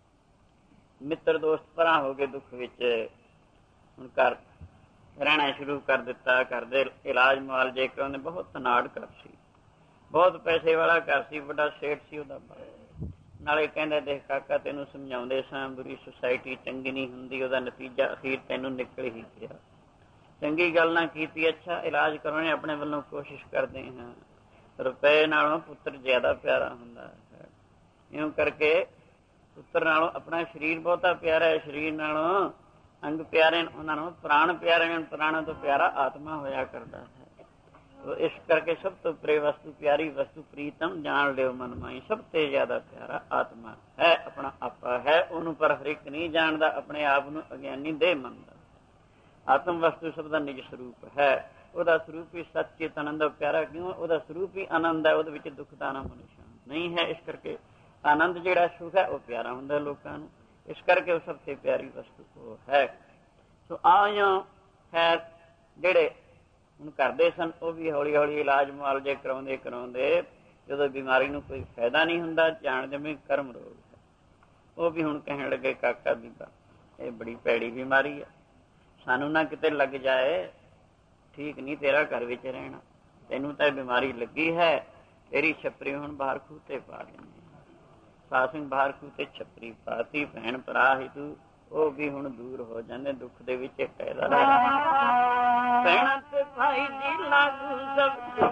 ਮਿੱਤਰ ਦੋਸਤ ਪਰਾਂ ਹੋ ਗਏ ਦੁੱਖ ਵਿੱਚ, ਹੁਣ ਘਰ ਰਹਿਣਾ ਸ਼ੁਰੂ ਕਰ ਦਿੱਤਾ। ਘਰ ਦੇ ਇਲਾਜ ਮੁਆਲਜੇ ਕਰਾਉਂਦੇ। ਬਹੁਤ ਧਨਾੜ ਘਰ ਸੀ, ਬਹੁਤ ਪੈਸੇ ਵਾਲਾ ਘਰ ਸੀ, ਵੱਡਾ ਸੇਠ ਸੀ ਉਹਦਾ। ਨਾਲੇ ਕਹਿੰਦੇ ਦੇਖ ਕਾਕਾ ਤੈਨੂੰ ਸਮਝਾਉਂਦੇ ਸਾਂ ਬੁਰੀ ਸੁਸਾਇਟੀ ਚੰਗੀ ਨਹੀਂ ਹੁੰਦੀ, ਉਹਦਾ ਨਤੀਜਾ ਅਖੀਰ ਤੈਨੂੰ ਨਿਕਲ ਹੀ ਗਿਆ। ਚੰਗੀ ਗੱਲ ਨਾ ਕੀਤੀ। ਅੱਛਾ ਇਲਾਜ ਕਰਾਉਣੇ ਆਪਣੇ ਵੱਲੋਂ ਕੋਸ਼ਿਸ਼ ਕਰਦੇ ਹਾਂ। ਰੁਪਏ ਨਾਲੋਂ ਪੁੱਤਰ ਜ਼ਿਆਦਾ ਪਿਆਰਾ ਹੁੰਦਾ ਹੈ। ਇਉਂ ਕਰਕੇ ਪੁੱਤਰ ਨਾਲੋਂ ਆਪਣਾ ਸਰੀਰ ਬਹੁਤਾ ਪਿਆਰਾ ਹੈ, ਸਰੀਰ ਨਾਲੋਂ ਅੰਗ ਪਿਆਰੇ ਨੇ, ਉਹਨਾਂ ਨੂੰ ਪ੍ਰਾਣ ਪਿਆਰੇ ਨੇ, ਪ੍ਰਾਣਾਂ ਤੋਂ ਪਿਆਰਾ ਆਤਮਾ ਹੋਇਆ ਕਰਦਾ ਹੈ। ਇਸ ਕਰਕੇ ਸਭ ਤੋਂ ਪ੍ਰਿय ਵਸਤੂ ਪਿਆਰੀ ਵਸਤੂ ਪ੍ਰੀਤਮ ਜਾਣ ਲਿਓ ਮਨ ਮਾਈ। ਸਭ ਤੋਂ ਜ਼ਿਆਦਾ ਪਿਆਰਾ ਆਤਮਾ ਹੈ, ਆਪਣਾ ਆਪਾ ਹੈ। ਉਹਨੂੰ ਪਰ ਹਰ ਇੱਕ ਨਹੀਂ ਜਾਣਦਾ, ਆਪਣੇ ਆਪ ਨੂੰ ਅਗਿਆਨੀ ਦੇ ਮੰਨਦਾ। ਆਤਮ ਵਸਤੂ ਸਭ ਦਾ ਨਿਜ ਸਰੂਪ ਹੈ। ਉਹਦਾ ਸਰੂਪ ਹੀ ਸੱਚ ਚੇਤ ਆਨੰਦ ਪਿਆਰਾ। ਕਿਉਂ? ਉਹਦਾ ਸਰੂਪ ਹੀ ਆਨੰਦ ਹੈ, ਉਹਦੇ ਵਿੱਚ ਦੁੱਖ ਦਾ ਨਾਮ ਨਿਸ਼ਾਨ ਨਹੀਂ ਹੈ। ਇਸ ਕਰਕੇ ਆਨੰਦ ਜਿਹੜਾ ਸੁਖ ਹੈ ਉਹ ਪਿਆਰਾ ਹੁੰਦਾ ਲੋਕਾਂ ਨੂੰ। ਇਸ ਕਰਕੇ ਉਹ ਸਭ ਤੋਂ ਪਿਆਰੀ ਵਸਤੂ ਉਹ ਹੈ। ਸੋ ਆਇਓ ਖੈਰ ਜਿਹੜੇ ਹੁਣ ਕਰਦੇ ਸਨ ਉਹ ਵੀ ਹੌਲੀ ਹੌਲੀ ਇਲਾਜ ਮੁਆਲਜੇ ਕਰਾਉਂਦੇ ਜਦੋਂ ਬਿਮਾਰੀ ਨੂੰ ਕੋਈ ਫਾਇਦਾ ਨਹੀਂ ਹੁੰਦਾ ਜਾਣ ਜਿਵੇਂ ਕਰਮ ਰੋਗ ਹੈ, ਉਹ ਵੀ ਹੁਣ ਕਹਿਣ ਲੱਗੇ ਕਾਕਾ ਬੀਬਾ ਇਹ ਬੜੀ ਭੈੜੀ ਬਿਮਾਰੀ ਹੈ, ਸਾਨੂੰ ਨਾ ਕਿਤੇ ਲੱਗ ਜਾਏ, ਠੀਕ ਨਹੀਂ ਤੇਰਾ ਘਰ ਵਿੱਚ ਰਹਿਣਾ, ਤੈਨੂੰ ਤਾਂ ਬਿਮਾਰੀ ਲੱਗੀ ਹੈ, ਤੇਰੀ ਛੱਪਰੀ ਹੁਣ ਬਾਹਰ ਖੂਹ ਤੇ ਪਾ ਲੈਂਦੇ। ਸਾਧ ਸਿੰਘ ਬਾਹਰ ਖੂਹ ਤੇ ਛੱਪਰੀ ਪਾਤੀ, ਭੈਣ ਭਰਾ ਹੀ ਤੂੰ ਉਹ ਵੀ ਹੁਣ ਦੂਰ ਹੋ ਜਾਂਦੇ, ਦੁੱਖ ਦੇ ਵਿੱਚ ਕਹਿਦਾ ਭੈਣਾਂ ਤੇ ਭਾਈ ਦੀ ਲਾਗੂ ਸਭ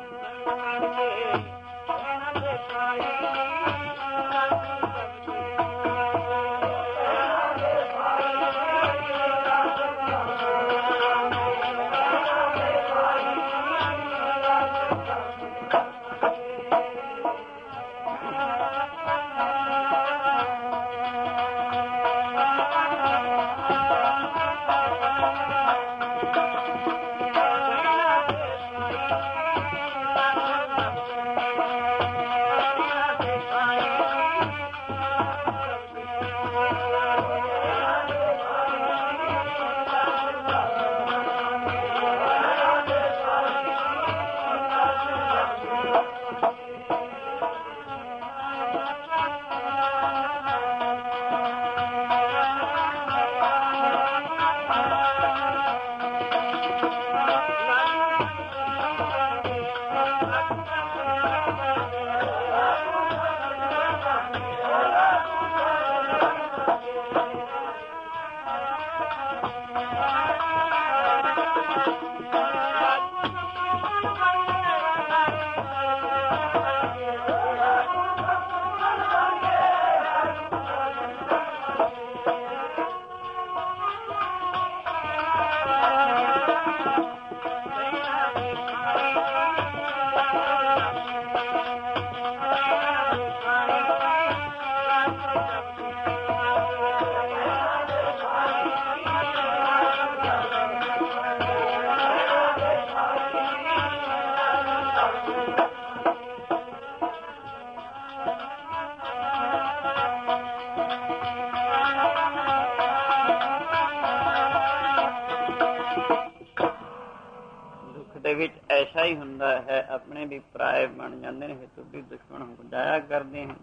ਵਿੱਚ ਐਸਾ ਹੀ ਹੁੰਦਾ ਹੈ, ਆਪਣੇ ਵੀ ਪਰਾਏ ਬਣ ਜਾਂਦੇ ਨੇ, ਤੁਹਾਡੀ ਦੁਸ਼ਮਣ ਹੋ ਜਾਇਆ ਕਰਦੇ ਹਨ।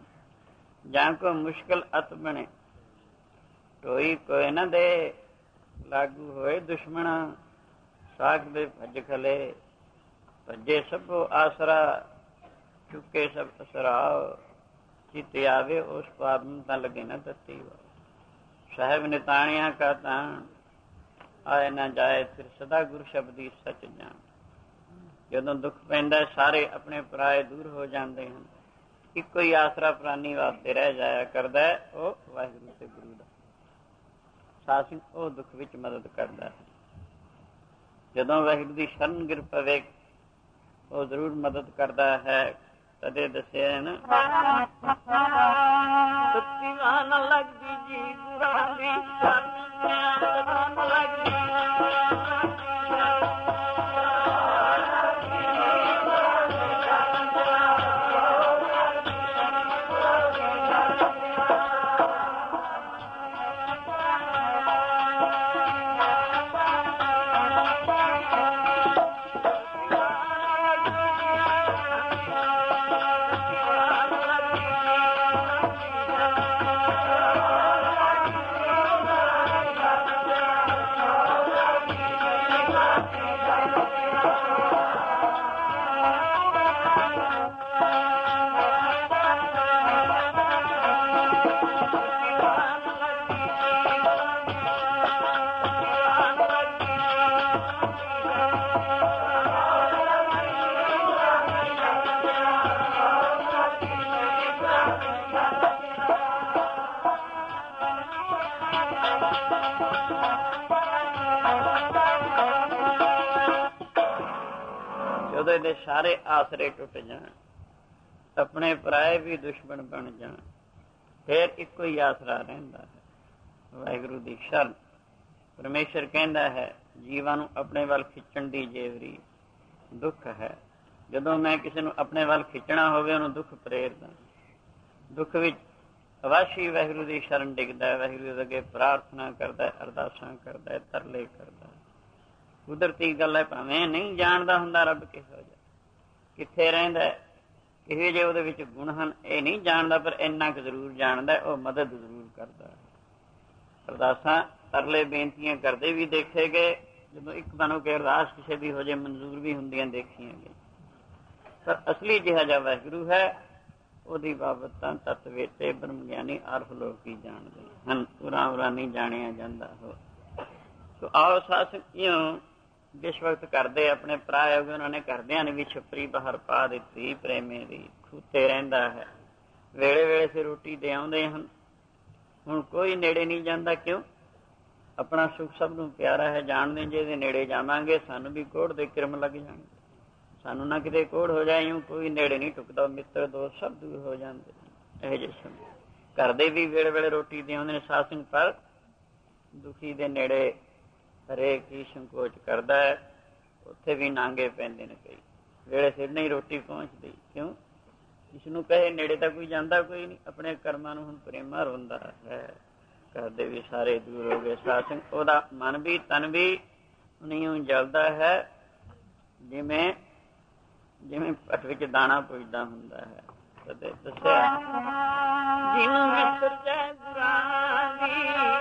ਜਾਂ ਕੋਈ ਮੁਸ਼ਕਿਲ ਅਤ ਬਣੇ ਟੋਈ ਕੋਈ ਨਾ ਦੇ, ਲਾਗੂ ਹੋਏ ਦੁਸ਼ਮਣ ਸਾਖ ਦੇ ਭੱਜ ਖਲੇ, ਭੱਜੇ ਸਭੋ ਆਸਰਾ ਚੁੱਕੇ ਸਭ ਅਸਰਾ, ਚਿੱਤ ਆਵੇ ਉਸ ਪਾਪ ਨੂੰ ਤਾਂ ਲੱਗੇ ਨਾ ਤੱਤੀ ਸਾਹਿਬ ਨਿਤਾਣਿਆ ਕਾ ਤਾਣ, ਆਏ ਨਾ ਜਾਏ ਫਿਰ ਸਦਾ ਗੁਰ ਸ਼ਬਦੀ ਸੱਚ ਜਾਣ। ਜਦੋਂ ਦੁੱਖ ਪੈਂਦਾ ਸਾਰੇ ਆਪਣੇ ਪਰਾਏ ਦੂਰ ਹੋ ਜਾਂਦੇ ਹਨ, ਇੱਕੋ ਹੀ ਆਸਰਾ ਪ੍ਰਾਨੀ ਵਾਸਤੇ ਰਹਿ ਜਾਇਆ ਕਰਦਾ ਹੈ, ਉਹ ਵਾਹਿਗੁਰੂ ਤੇ ਗੁਰੂ ਦਾ। ਸਾਧ ਸਿੰਘ ਉਹ ਦੁੱਖ ਵਿੱਚ ਮਦਦ ਕਰਦਾ ਹੈ, ਜਦੋਂ ਵਾਹਿਗੁਰੂ ਦੀ ਸ਼ਰਨ ਗਿਰ ਪਵੇ ਉਹ ਜ਼ਰੂਰ ਮਦਦ ਕਰਦਾ ਹੈ। ਕਦੇ ਦੱਸਿਆ ਨਾ ਸੱਚੀ ਨਾ ਲੱਗਦੀ ਜੀ ਗੁਰਾਂ ਦੀ ਸ਼ਰਨ ਲੱਗਦੀ ਉਹਦੇ ਦੇ ਸਾਰੇ ਆਸਰੇ ਟੁੱਟ ਜਾਣ, ਆਪਣੇ ਪਰਾਏ ਵੀ ਦੁਸ਼ਮਣ ਬਣ ਜਾਣ, ਫਿਰ ਇੱਕੋ ਹੀ ਆਸਰਾ ਰਹਿੰਦਾ ਹੈ, ਵਾਹਿਗੁਰੂ ਦੀ ਸ਼ਰਨ। ਪਰਮੇਸ਼ਰ ਕਹਿੰਦਾ ਹੈ ਜੀਵਾਂ ਨੂੰ ਆਪਣੇ ਵੱਲ ਖਿੱਚਣ ਦੀ ਜੇਵਰੀ ਦੁੱਖ ਹੈ। ਜਦੋਂ ਮੈਂ ਕਿਸੇ ਨੂੰ ਆਪਣੇ ਵੱਲ ਖਿੱਚਣਾ ਹੋਵੇ ਉਹਨੂੰ ਦੁੱਖ ਪ੍ਰੇਰਦਾ, ਦੁੱਖ ਵਿੱਚ ਅਵਾਸ਼ੀ ਵਾਹਿਗੁਰੂ ਦੀ ਸ਼ਰਨ ਡਿੱਗਦਾ, ਵਾਹਿਗੁਰੂ ਦੇ ਅੱਗੇ ਪ੍ਰਾਰਥਨਾ ਕਰਦਾ, ਅਰਦਾਸਾਂ ਕਰਦਾ, ਤਰਲੇ ਕਰਦਾ। ਕੁਦਰਤੀ ਗੱਲ ਹੈ, ਭਾਵੇਂ ਨਹੀਂ ਜਾਣਦਾ ਹੁੰਦਾ ਰੱਬ ਕਿਹੋ ਜਿਹਾ, ਕਿੱਥੇ ਰਹਿੰਦਾ, ਕਿਹੋ ਜਿਹੇ ਉਹਦੇ ਵਿੱਚ ਗੁਣ ਹਨ, ਇਹ ਨਹੀਂ ਜਾਣਦਾ, ਪਰ ਇੰਨਾ ਕੁ ਜ਼ਰੂਰ ਜਾਣਦਾ, ਉਹ ਮਦਦ ਜ਼ਰੂਰ ਕਰਦਾ। ਅਰਦਾਸਾਂ ਤਰਲੇ ਬੇਨਤੀਆਂ ਕਰਦੇ ਵੀ ਦੇਖੇ ਗਏ, ਜਦੋਂ ਇੱਕ ਬਨੋ ਕੇ ਅਰਦਾਸ ਕਿਸੇ ਦੀ ਹੋ ਜਾਏ ਮਨਜ਼ੂਰ ਵੀ ਹੁੰਦੀਆਂ ਦੇਖੀਆਂ ਗਈਆਂ। ਪਰ ਅਸਲੀ ਜਿਹੜਾ ਜਿਹਾ ਵਾਹਿਗੁਰੂ ਹੈ, ਉਹਦੀ ਬਾਬਤ ਤਾਂ ਤੱਤ ਵੇਤੇ ਬ੍ਰਹਮ ਗਿਆਨੀ ਅਰਫ ਲੋਕ ਹੀ ਜਾਣਦੇ ਹਨ, ਉਰਾਂ ਉਰਾਂ ਨਹੀਂ ਜਾਣਿਆ ਜਾਂਦਾ। ਸੋ ਆਓ ਸਾਧ ਇਉਂ ਜਿਸ ਵਕਤ ਕਰਦੇ ਆਪਣੇ ਪ੍ਰਾਯੋਗ ਉਹਨਾਂ ਨੇ ਕਰਦਿਆਂ ਨੇ ਵੀ ਛੱਪਰੀ ਬਾਹਰ ਪਾ ਦਿੱਤੀ, ਪ੍ਰੇਮੇ ਦੀ ਖੂਤੇ ਰਹਿੰਦਾ ਹੈ, ਵੇਲੇ ਵੇਲੇ ਸੇ ਰੋਟੀ ਦੇ ਆਉਂਦੇ ਹਨ। ਹੁਣ ਕੋਈ ਨੇੜੇ ਨਹੀਂ ਜਾਂਦਾ, ਕਿਉਂ? ਆਪਣਾ ਸੁੱਖ ਸਭ ਨੂੰ ਪਿਆਰਾ ਹੈ, ਜਾਣਦੇ ਜੇ ਇਹਦੇ ਨੇੜੇ ਜਾਵਾਂਗੇ ਸਾਨੂੰ ਵੀ ਕੋਹੜ ਦੇ ਕਿਰਮ ਲੱਗ ਜਾਣਗੇ, ਸਾਨੂੰ ਨਾ ਕਿਤੇ ਕੋਹੜ ਹੋ ਜਾਏ, ਇਉਂ ਕੋਈ ਨੇੜੇ ਨਹੀਂ ਟੁਕਦਾ, ਮਿੱਤਰ ਦੋਸਤ ਸਭ ਦੂਰ ਹੋ ਜਾਂਦੇ ਇਹੋ ਜਿਹੇ ਸਮੇਂ। ਕਰਦੇ ਵੀ ਵੇਲੇ ਵੇਲੇ ਰੋਟੀ ਦੇ ਆਉਂਦੇ ਨੇ ਸਾਧ ਸੰਗਤ, ਪਰ ਦੁਖੀ ਦੇ ਨੇੜੇ ਹਰੇਕ ਹੀ ਸੰਕੋਚ ਕਰਦਾ ਹੈ, ਉੱਥੇ ਵੀ ਨਾਂਗੇ ਪੈਂਦੇ ਨੇ, ਕਈ ਵੇਲੇ ਸਿਰ ਨਹੀਂ ਰੋਟੀ ਪਹੁੰਚਦੀ, ਕਿਉਂ? ਇਸ ਨੂੰ ਕਹੇ ਨੇੜੇ ਤਾਂ ਕੋਈ ਜਾਂਦਾ ਕੋਈ ਨਹੀਂ, ਆਪਣੇ ਕਰਮਾਂ ਨੂੰ ਹੁਣ ਪ੍ਰੇਮਾ ਰੋਂਦਾ ਹੈ, ਕਰਦੇ ਵੀ ਸਾਰੇ ਦੂਰ ਹੋ ਗਏ ਸਾਧ ਸੰਗਤ। ਉਹਦਾ ਮਨ ਵੀ ਤਨ ਵੀ ਨਹੀਂ ਜਲਦਾ ਹੈ, ਜਿਵੇਂ ਜਿਵੇਂ ਭੱਟ ਵਿੱਚ ਦਾਣਾ ਪੁੱਜਦਾ ਹੁੰਦਾ ਹੈ। ਕਦੇ ਦੱਸਿਆ ਜਿਹਨੂੰ ਵਿਸਰ ਜਾਏ ਗੁਰਾਂ ਦੀ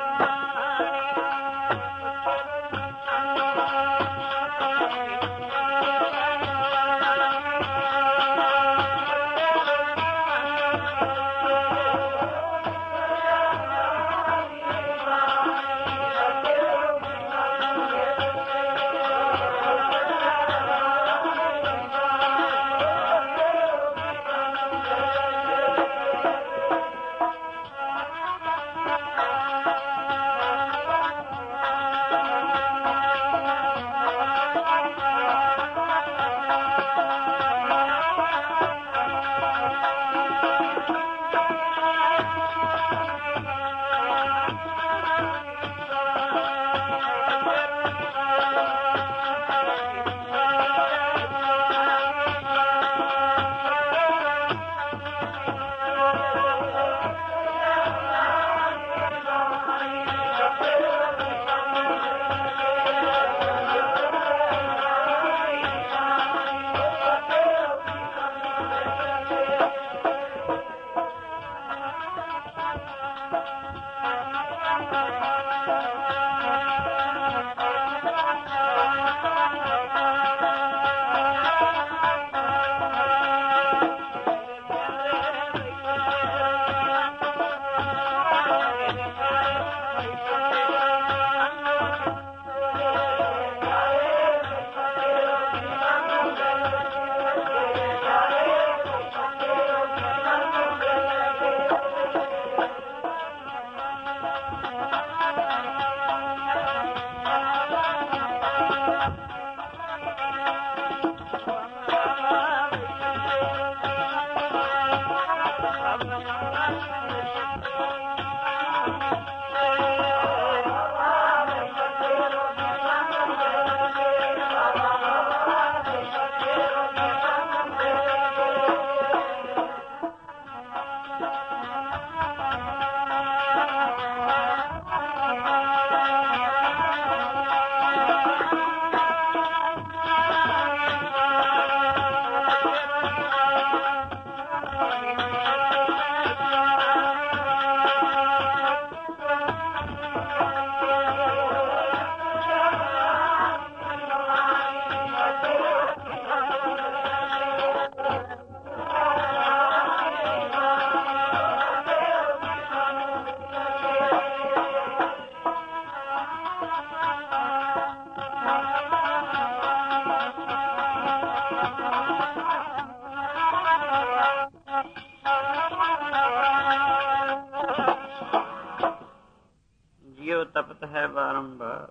ਤਪਤ ਹੈ ਬਾਰੰਬਾਰ,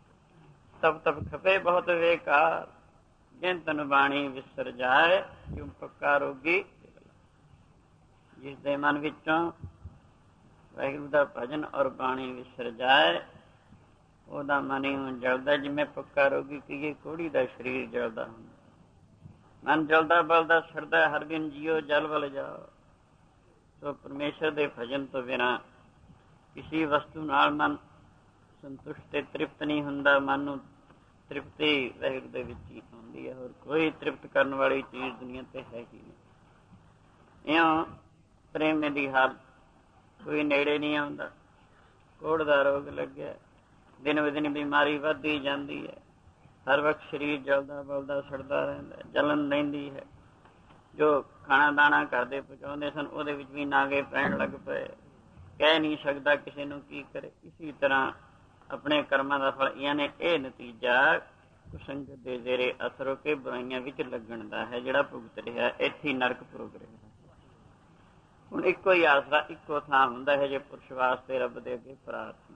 ਤਪ ਤਪ ਖਪੇ ਬਹੁਤ ਵੇਕਾਰ, ਜਿਨ ਤਨ ਬਾਣੀ ਵਿਸਰ ਜਾਏ, ਕਿਉਂ ਪੱਕਾ ਰੋਗੀ। ਜਿਸ ਦੇ ਮਨ ਵਿੱਚੋਂ ਵਾਹਿਗੁਰੂ ਦਾ ਭਜਨ ਔਰ ਬਾਣੀ ਵਿਸਰ ਜਾਏ, ਉਹਦਾ ਮਨ ਹੀ ਜਲਦਾ, ਜਿਵੇਂ ਪੱਕਾ ਰੋਗੀ ਕਹੀਏ ਕੋੜੀ ਦਾ ਸਰੀਰ ਜਲਦਾ ਹੁੰਦਾ। ਮਨ ਜਲਦਾ ਬਲਦਾ ਸੜਦਾ, ਹਰ ਬਿਨ ਜੀਓ ਜਲ ਵੱਲ ਜਾਓ। ਸੋ ਪਰਮੇਸ਼ਰ ਦੇ ਭਜਨ ਤੋਂ ਬਿਨਾਂ ਕਿਸੇ ਵਸਤੂ ਨਾਲ ਮਨ ਸੰਤੁਸ਼ਟ ਤੇ ਤ੍ਰਿਪਤ ਨਹੀਂ ਹੁੰਦਾ। ਮਨ ਨੂੰ ਤ੍ਰਿਪਤੀ ਵਾਹਿਗੁਰੂ ਦੇ ਵਿੱਚ ਹੀ ਆਉਂਦੀ ਹੈ। ਹੋਰ ਕੋਈ ਤ੍ਰਿਪਤ ਕਰਨ ਵਾਲੀ ਚੀਜ਼ ਦੁਨੀਆ ਤੇ ਹੈ ਹੀ ਨਹੀਂ। ਇਉਂ ਪ੍ਰੇਮ ਦੀ ਹਾਲਤ ਕੋਈ ਨੇੜੇ ਨਹੀਂ ਆਉਂਦਾ। ਕੋਹੜ ਦਾ ਰੋਗ ਲੱਗਿਆ, ਦਿਨ ਬ ਦਿਨ ਬਿਮਾਰੀ ਵੱਧਦੀ ਜਾਂਦੀ ਹੈ। ਹਰ ਵਕਤ ਸਰੀਰ ਜਲਦਾ ਬਲਦਾ ਸੜਦਾ ਰਹਿੰਦਾ, ਜਲਨ ਰਹਿੰਦੀ ਹੈ। ਜੋ ਖਾਣਾ ਦਾਣਾ ਕਰਦੇ ਪਹੁੰਚਾਉਂਦੇ ਸਨ ਉਹਦੇ ਵਿੱਚ ਵੀ ਨਾਗੇ ਪੈਣ ਲੱਗ ਪਏ। ਕਹਿ ਨਹੀਂ ਸਕਦਾ ਕਿਸੇ ਨੂੰ ਕੀ ਕਰੇ। ਇਸੀ ਤਰ੍ਹਾਂ ਆਪਣੇ ਕਰਮਾਂ ਦਾ ਫਲ ਯਾਨੀ ਇਹ ਨਤੀਜਾ ਕੁਸੰਗਤ ਦੇ ਜ਼ੇਰੇ ਅਸਰ ਹੋ ਕੇ ਬੁਰਾਈਆਂ ਵਿੱਚ ਲੱਗਣ ਦਾ ਹੈ। ਜਿਹੜਾ ਭੁਗਤ ਰਿਹਾ ਇੱਥੇ ਹੀ ਨਰਕ ਭੋਗ ਰਿਹਾ। ਹੁਣ ਇੱਕੋ ਹੀ ਆਸਰਾ ਇੱਕੋ ਥਾਂ ਹੁੰਦਾ ਹੈ ਜੇ ਪੁਰਸ਼ ਵਾਸਤੇ ਰੱਬ ਦੇ ਅੱਗੇ ਪ੍ਰਾਰਥਨਾ,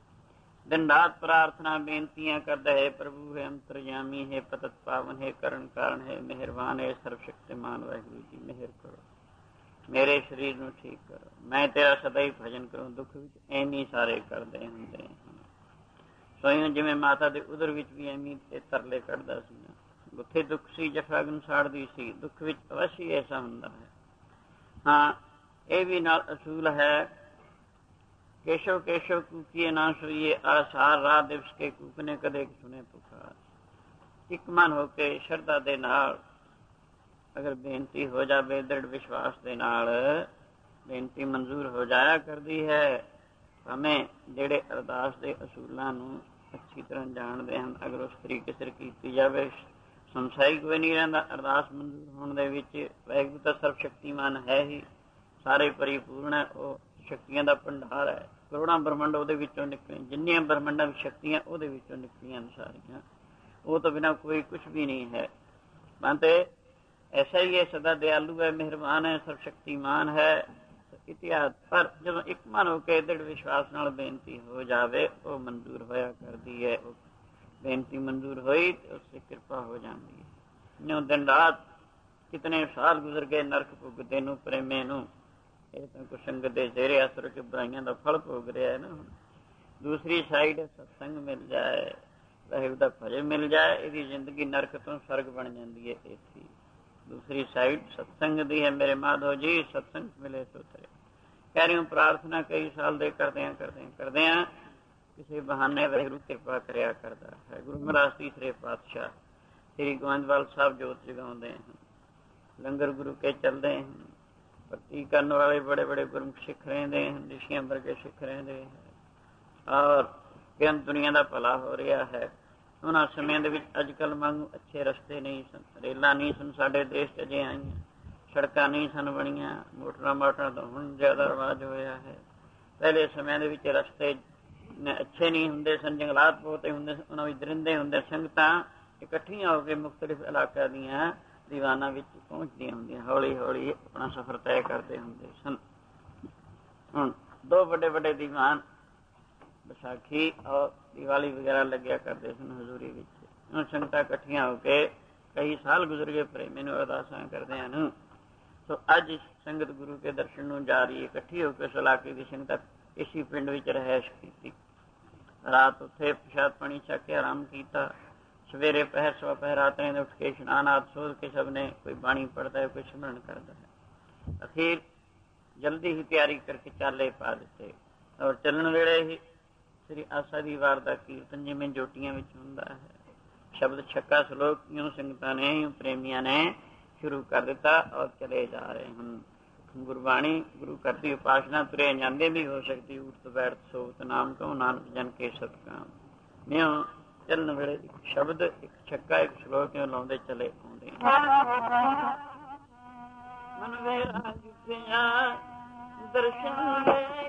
ਦਿਨ ਰਾਤ ਪ੍ਰਾਰਥਨਾ ਬੇਨਤੀਆਂ ਕਰਦਾ ਹੈ। ਪ੍ਰਭੂ ਹੈ ਅੰਤਰਜਾਮੀ ਹੈ, ਪਤਤ ਪਾਵਨ ਹੈ, ਕਰਨ ਕਾਰਨ ਹੈ, ਮਿਹਰਬਾਨ ਹੈ, ਸਰਵ ਸ਼ਕਤੀਮਾਨ ਵਾਹਿਗੁਰੂ ਜੀ ਮਿਹਰ ਕਰੋ, ਮੇਰੇ ਸਰੀਰ ਨੂੰ ਠੀਕ ਕਰੋ, ਮੈਂ ਤੇਰਾ ਸਦਾ ਹੀ ਭਜਨ ਕਰੂੰ। ਦੁੱਖ ਵਿੱਚ ਐਵੇਂ ਸਾਰੇ ਕਰਦੇ ਹੁੰਦੇ ਹਨ। ਸੋਇਓ ਜਿਵੇਂ ਮਾਤਾ ਦੇ ਉਦਰ ਵਿੱਚ ਵੀ ਐਵੇਂ ਤੇ ਤਰਲੇ ਕੱਢਦਾ ਸੀ ਨਾ, ਉੱਥੇ ਦੁੱਖ ਸੀ, ਜਫਾਗਨ ਸਾੜਦੀ ਸੀ। ਦੁੱਖ ਵਿੱਚ ਅਵਸ਼ੀ ਐਸਾ ਹੁੰਦਾ ਹੈ। ਹਾਂ, ਇਹ ਵੀ ਨਾਲ ਅਸੂਲ ਹੈ, ਕੇਸ਼ਵ ਕੇਸ਼ਵ ਕੂਕੀਏ ਨਾ ਸੋਈਏ, ਆਸਾਰ ਰਾਹ ਦਿਵਸ ਕੇ ਕੂਕਨੇ ਕਦੇ ਸੁਣੇ ਪੁਕਾਰ। ਇੱਕ ਮਨ ਹੋ ਕੇ ਸ਼ਰਧਾ ਦੇ ਨਾਲ ਅਗਰ ਬੇਨਤੀ ਹੋ ਜਾਵੇ, ਦ੍ਰਿੜ ਵਿਸ਼ਵਾਸ ਦੇ ਨਾਲ ਬੇਨਤੀ ਮਨਜ਼ੂਰ ਹੋ ਜਾਇਆ ਕਰਦੀ ਹੈ। ਭਾਵੇਂ ਜਿਹੜੇ ਅਰਦਾਸ ਦੇ ਅਸੂਲਾਂ ਨੂੰ ਅੱਛੀ ਤਰ੍ਹਾਂ ਜਾਣਦੇ ਹਨ, ਅਗਰ ਉਸ ਤਰੀਕੇ ਸਿਰ ਕੀਤੀ ਜਾਵੇ, ਸੰਸ਼य ਕੋਈ ਨਹੀਂ ਰਹਿੰਦਾ। ਅਰਦਾਸ ਮਨਜ਼ੂਰ ਹੋਣ ਦੇ ਵਿੱਚ ਵਾਹਿਗੁਰੂ ਤਾਂ ਸਰਵ ਸ਼ਕਤੀਮਾਨ ਹੈ ਹੀ, ਸਾਰੇ ਪਰਿਪੂਰਨ ਹੈ। ਉਹ ਸ਼ਕਤੀਆਂ ਦਾ ਭੰਡਾਰ ਹੈ। ਕਰੋੜਾਂ ਬ੍ਰਹਮੰਡ ਉਹਦੇ ਵਿੱਚੋਂ ਨਿਕਲੇ, ਜਿੰਨੀਆਂ ਬ੍ਰਹਮੰਡਾਂ ਵਿੱਚ ਸ਼ਕਤੀਆਂ ਉਹਦੇ ਵਿੱਚੋਂ ਨਿਕਲੀਆਂ ਸਾਰੀਆਂ। ਉਹ ਤੋਂ ਬਿਨਾਂ ਕੋਈ ਕੁਛ ਵੀ ਨਹੀਂ ਹੈ। ਬੰਤੇ ਐਸਾ ਹੀ ਹੈ, ਸਦਾ ਦਿਆਲੂ ਹੈ, ਮਿਹਰਬਾਨ ਹੈ, ਸਰਵ ਸ਼ਕਤੀਮਾਨ ਹੈ ਇਤਿਹਾਸ। ਪਰ ਜਦੋਂ ਇੱਕ ਮਨ ਹੋ ਕੇ ਦ੍ਰਿੜ ਵਿਸ਼ਵਾਸ ਨਾਲ ਬੇਨਤੀ ਹੋ ਜਾਵੇ, ਉਹ ਮਨਜ਼ੂਰ ਹੋਇਆ ਕਰਦੀ ਹੈ। ਉਹ ਬੇਨਤੀ ਮਨਜ਼ੂਰ ਹੋਈ ਤੇ ਉਸ ਤੇ ਕਿਰਪਾ ਹੋ ਜਾਂਦੀ ਹੈ। ਜਿਉਂ ਦਿਨ ਰਾਤ ਕਿਤਨੇ ਸਾਲ ਗੁਜ਼ਰ ਗਏ ਨਰਕ ਭੁਗਤੇ ਨੂੰ, ਪ੍ਰੇਮੇ ਨੂੰ। ਇਹ ਤਾਂ ਕੁਸੰਗਤ ਦੇ ਜ਼ੇਰੇ ਅਸਰ ਕੇ ਬੁਰਾਈਆਂ ਦਾ ਫਲ ਭੋਗ ਰਿਹਾ ਹੈ ਨਾ। ਹੁਣ ਦੂਸਰੀ ਸਾਈਡ ਸਤਸੰਗ ਮਿਲ ਜਾਏ, ਵਾਹਿਗੁਰੂ ਦਾ ਭਜਨ ਮਿਲ ਜਾਏ, ਇਹਦੀ ਜ਼ਿੰਦਗੀ ਨਰਕ ਤੋਂ ਸਵਰਗ ਬਣ ਜਾਂਦੀ ਹੈ। ਇੱਥੇ ਦੂਸਰੀ ਸਾਈਡ ਸਤਸੰਗ ਦੀ ਹੈ। ਮੇਰੇ ਮਾਧੋ ਜੀ ਸਤਸੰਗ ਮਿਲੇ ਸੋ ਤਰੇ। ਕਹਿ ਰਹੀ ਹੂੰ ਪ੍ਰਾਰਥਨਾ ਕਈ ਸਾਲ ਦੇ ਕਰਦਿਆਂ ਕਿਸੇ ਬਹਾਨੇ ਵਾਹਿਗੁਰੂ ਕਿਰਪਾ ਕਰਿਆ ਕਰਦਾ ਹੈ। ਗੁਰੂ ਮਹਾਰਾਜ ਤੀਸਰੇ ਪਾਤਸ਼ਾਹ ਸ੍ਰੀ ਗੋਇੰਦਵਾਲ ਸਾਹਿਬ ਜੋਤ ਜਗਾਉਂਦੇ ਹਨ, ਲੰਗਰ ਗੁਰੂ ਕੇ ਚੱਲਦੇ ਹਨ। ਭਗਤੀ ਕਰਨ ਵਾਲੇ ਬੜੇ ਬੜੇ ਗੁਰਮੁਖ ਸਿੱਖ ਰਹਿੰਦੇ ਹਨ, ਰਿਸ਼ੀਆਂ ਵਰਗੇ ਸਿੱਖ ਰਹਿੰਦੇ ਹਨ ਔਰ ਬੇਅੰਤ ਦੁਨੀਆ ਦਾ ਭਲਾ ਹੋ ਰਿਹਾ ਹੈ। ਉਹਨਾਂ ਸਮਿਆਂ ਦੇ ਵਿੱਚ ਅੱਜ ਕੱਲ੍ਹ ਵਾਂਗੂ ਅੱਛੇ ਰਸਤੇ ਨਹੀਂ ਸਨ, ਰੇਲਾਂ ਨਹੀਂ ਸਨ ਸਾਡੇ ਦੇਸ਼ 'ਚ ਅਜੇ ਆਈਆਂ, ਸੜਕਾਂ ਨਹੀਂ ਸਨ ਬਣੀਆਂ, ਮੋਟਰਾਂ ਮਾਟਰਾਂ ਦਾ ਹੁਣ ਜ਼ਿਆਦਾ ਰਿਵਾਜ ਹੋਇਆ ਹੈ। ਪਹਿਲੇ ਸਮਿਆਂ ਦੇ ਵਿੱਚ ਰਸਤੇ ਅੱਛੇ ਨਹੀਂ ਹੁੰਦੇ ਸਨ, ਜੰਗਲਾਤ ਬਹੁਤ ਹੁੰਦੇ ਸਨ, ਉਹਨਾਂ ਵਿੱਚ ਦਰਿੰਦੇ ਹੁੰਦੇ। ਸੰਗਤਾਂ ਇਕੱਠੀਆਂ ਹੋ ਕੇ ਮੁਖਤਲਿਫ ਇਲਾਕਿਆਂ ਦੀਆਂ ਦੀਵਾਨਾਂ ਵਿੱਚ ਪਹੁੰਚਦੀਆਂ ਹੁੰਦੀਆਂ, ਹੌਲੀ ਹੌਲੀ ਆਪਣਾ ਸਫ਼ਰ ਤੈਅ ਕਰਦੇ ਹੁੰਦੇ ਸਨ। ਹੁਣ ਦੋ ਵੱਡੇ ਵੱਡੇ ਦੀਵਾਨ ਵਿਸਾਖੀ ਔਰ ਦੀਵਾਲੀ ਵਗੈਰਾ ਲੱਗਿਆ ਕਰਦੇ ਸਨ ਹਜ਼ੂਰੀ ਵਿੱਚ। ਹੁਣ ਸੰਗਤਾਂ ਇਕੱਠੀਆਂ ਹੋ ਕੇ ਕਈ ਸਾਲ ਗੁਜ਼ਰ ਗਏ, ਪ੍ਰੇਮੀ ਨੂੰ ਅਰਦਾਸਾਂ ਕਰਦੇ ਹਨ। ਸੋ ਅੱਜ ਸੰਗਤ ਗੁਰੂ ਕੇ ਦਰਸ਼ਨ ਨੂੰ ਜਾ ਰਹੀ ਹੈ, ਇਕੱਠੀ ਹੋ ਕੇ ਉਸ ਇਲਾਕੇ ਦੀ ਸੰਗਤ ਇਸੀ ਪਿੰਡ ਵਿੱਚ ਰਹਿائش ਕੀਤੀ। ਰਾਤ ਉੱਥੇ ਪ੍ਰਸ਼ਾਦ ਪਾਣੀ ਛਕ ਕੇ ਆਰਾਮ ਕੀਤਾ। ਸਵੇਰੇ ਪਹਿਰ ਸਵਾ ਪਹਿਰ ਆਤੇ ਨੇ ਉੱਠ ਕੇ ਇਸ਼ਨਾਨ ਆਦਿ ਸੋਧ ਕੇ ਸਭ ਨੇ ਕੋਈ ਬਾਣੀ ਪੜ੍ਹਦਾ ਹੈ, ਕੋਈ ਸਿਮਰਨ ਕਰਦਾ ਹੈ। ਅਖੀਰ ਜਲਦੀ ਹੀ ਤਿਆਰੀ ਕਰਕੇ ਚਾਲੇ ਪਾ ਦਿੱਤੇ ਔਰ ਚੱਲਣ ਵੇਲੇ ਹੀ ਸ੍ਰੀ ਆਸਾ ਦੀ ਵਾਰ ਦਾ ਕੀਰਤਨ ਜਿਵੇਂ ਜੋਟੀਆਂ ਵਿੱਚ ਹੁੰਦਾ ਹੈ, ਸ਼ਬਦ ਛੱਕਾ ਸਲੋਕ ਇਉਂ ਸੰਗਤਾਂ ਨੇ ਪ੍ਰੇਮੀਆਂ ਨੇ ਸ਼ੁਰੂ ਕਰ ਦਿੱਤਾ ਔਰ ਚਲੇ ਜਾ ਰਹੇ ਹਨ। ਗੁਰਬਾਣੀ ਗੁਰੂ ਘਰ ਦੀ ਉਪਾਸਨਾ ਤੁਰੇ ਜਾਂਦੇ ਵੀ ਹੋ ਸਕਦੀ। ਉਠਤ ਬੈਠ ਸੋਵਤ ਨਾਮ ਕਹੋ, ਨਾਨਕ ਜਨ ਕੇ ਸਤਿਕਾਮ। ਨਿਉ ਚੱਲਣ ਵੇਲੇ ਇੱਕ ਸ਼ਬਦ, ਇੱਕ ਛੱਕਾ, ਇੱਕ ਸਲੋਕ ਇਉਂ ਲਾਉਂਦੇ ਚਲੇ ਆਉਂਦੇ। ਮਨ ਮੇਰਾ ਜਿੱਥਿਆ ਦਰਸ਼ਨ ਦੇ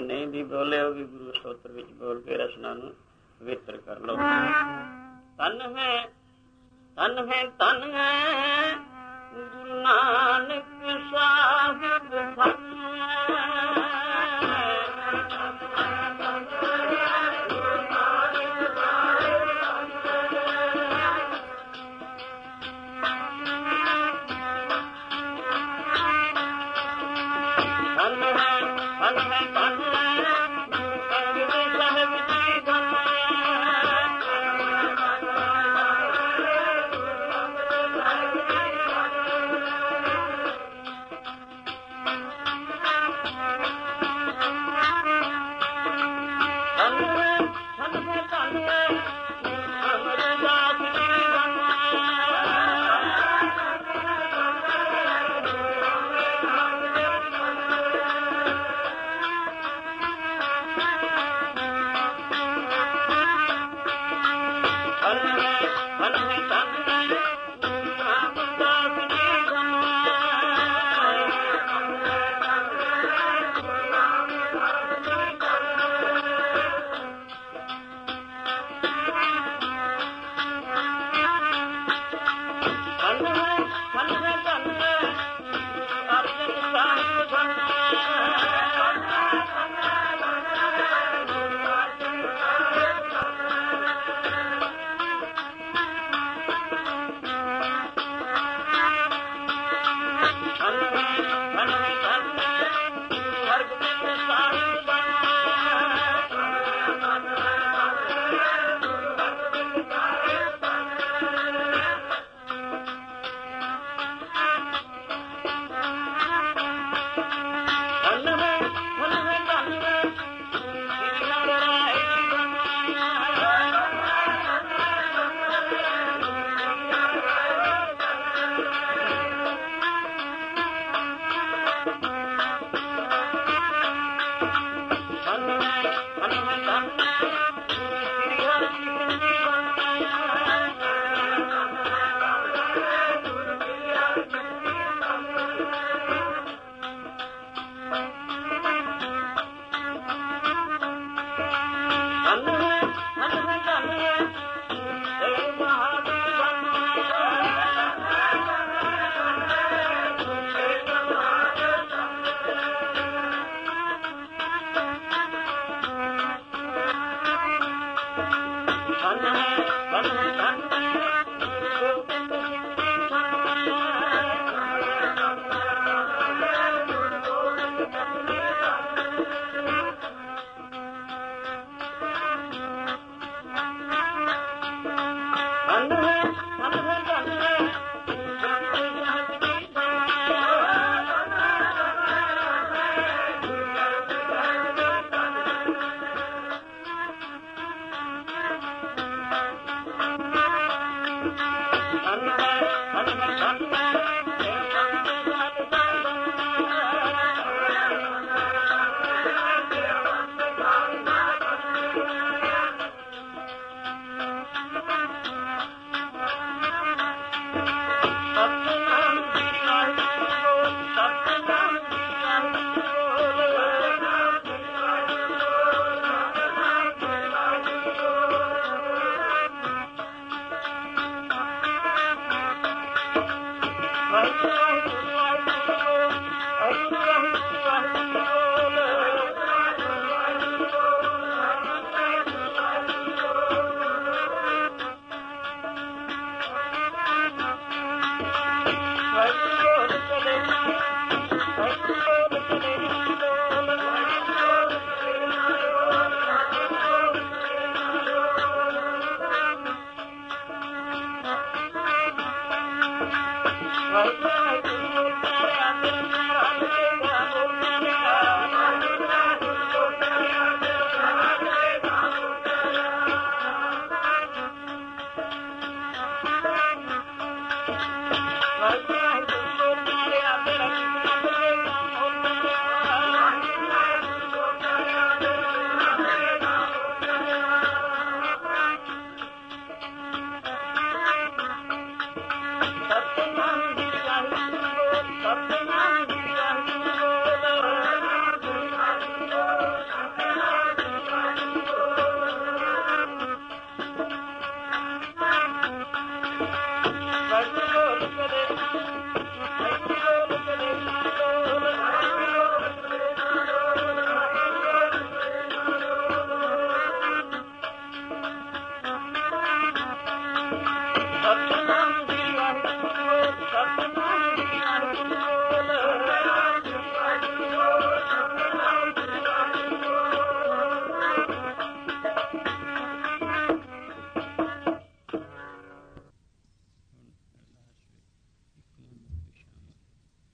ਨਹੀਂ ਵੀ ਬੋਲੇ ਉਹ ਵੀ ਗੁਰੂ ਸਤੋਤਰ ਵਿੱਚ ਬੋਲ ਕੇ ਰਸਨਾ ਨੂੰ ਪਵਿੱਤਰ ਕਰ ਲਓ। ਧਨ ਹੈ ਧਨ ਹੈ ਧਨ ਹੈ ਗੁਰੂ ਨਾਨਕ ਸਾਹਿਬ ਧਨ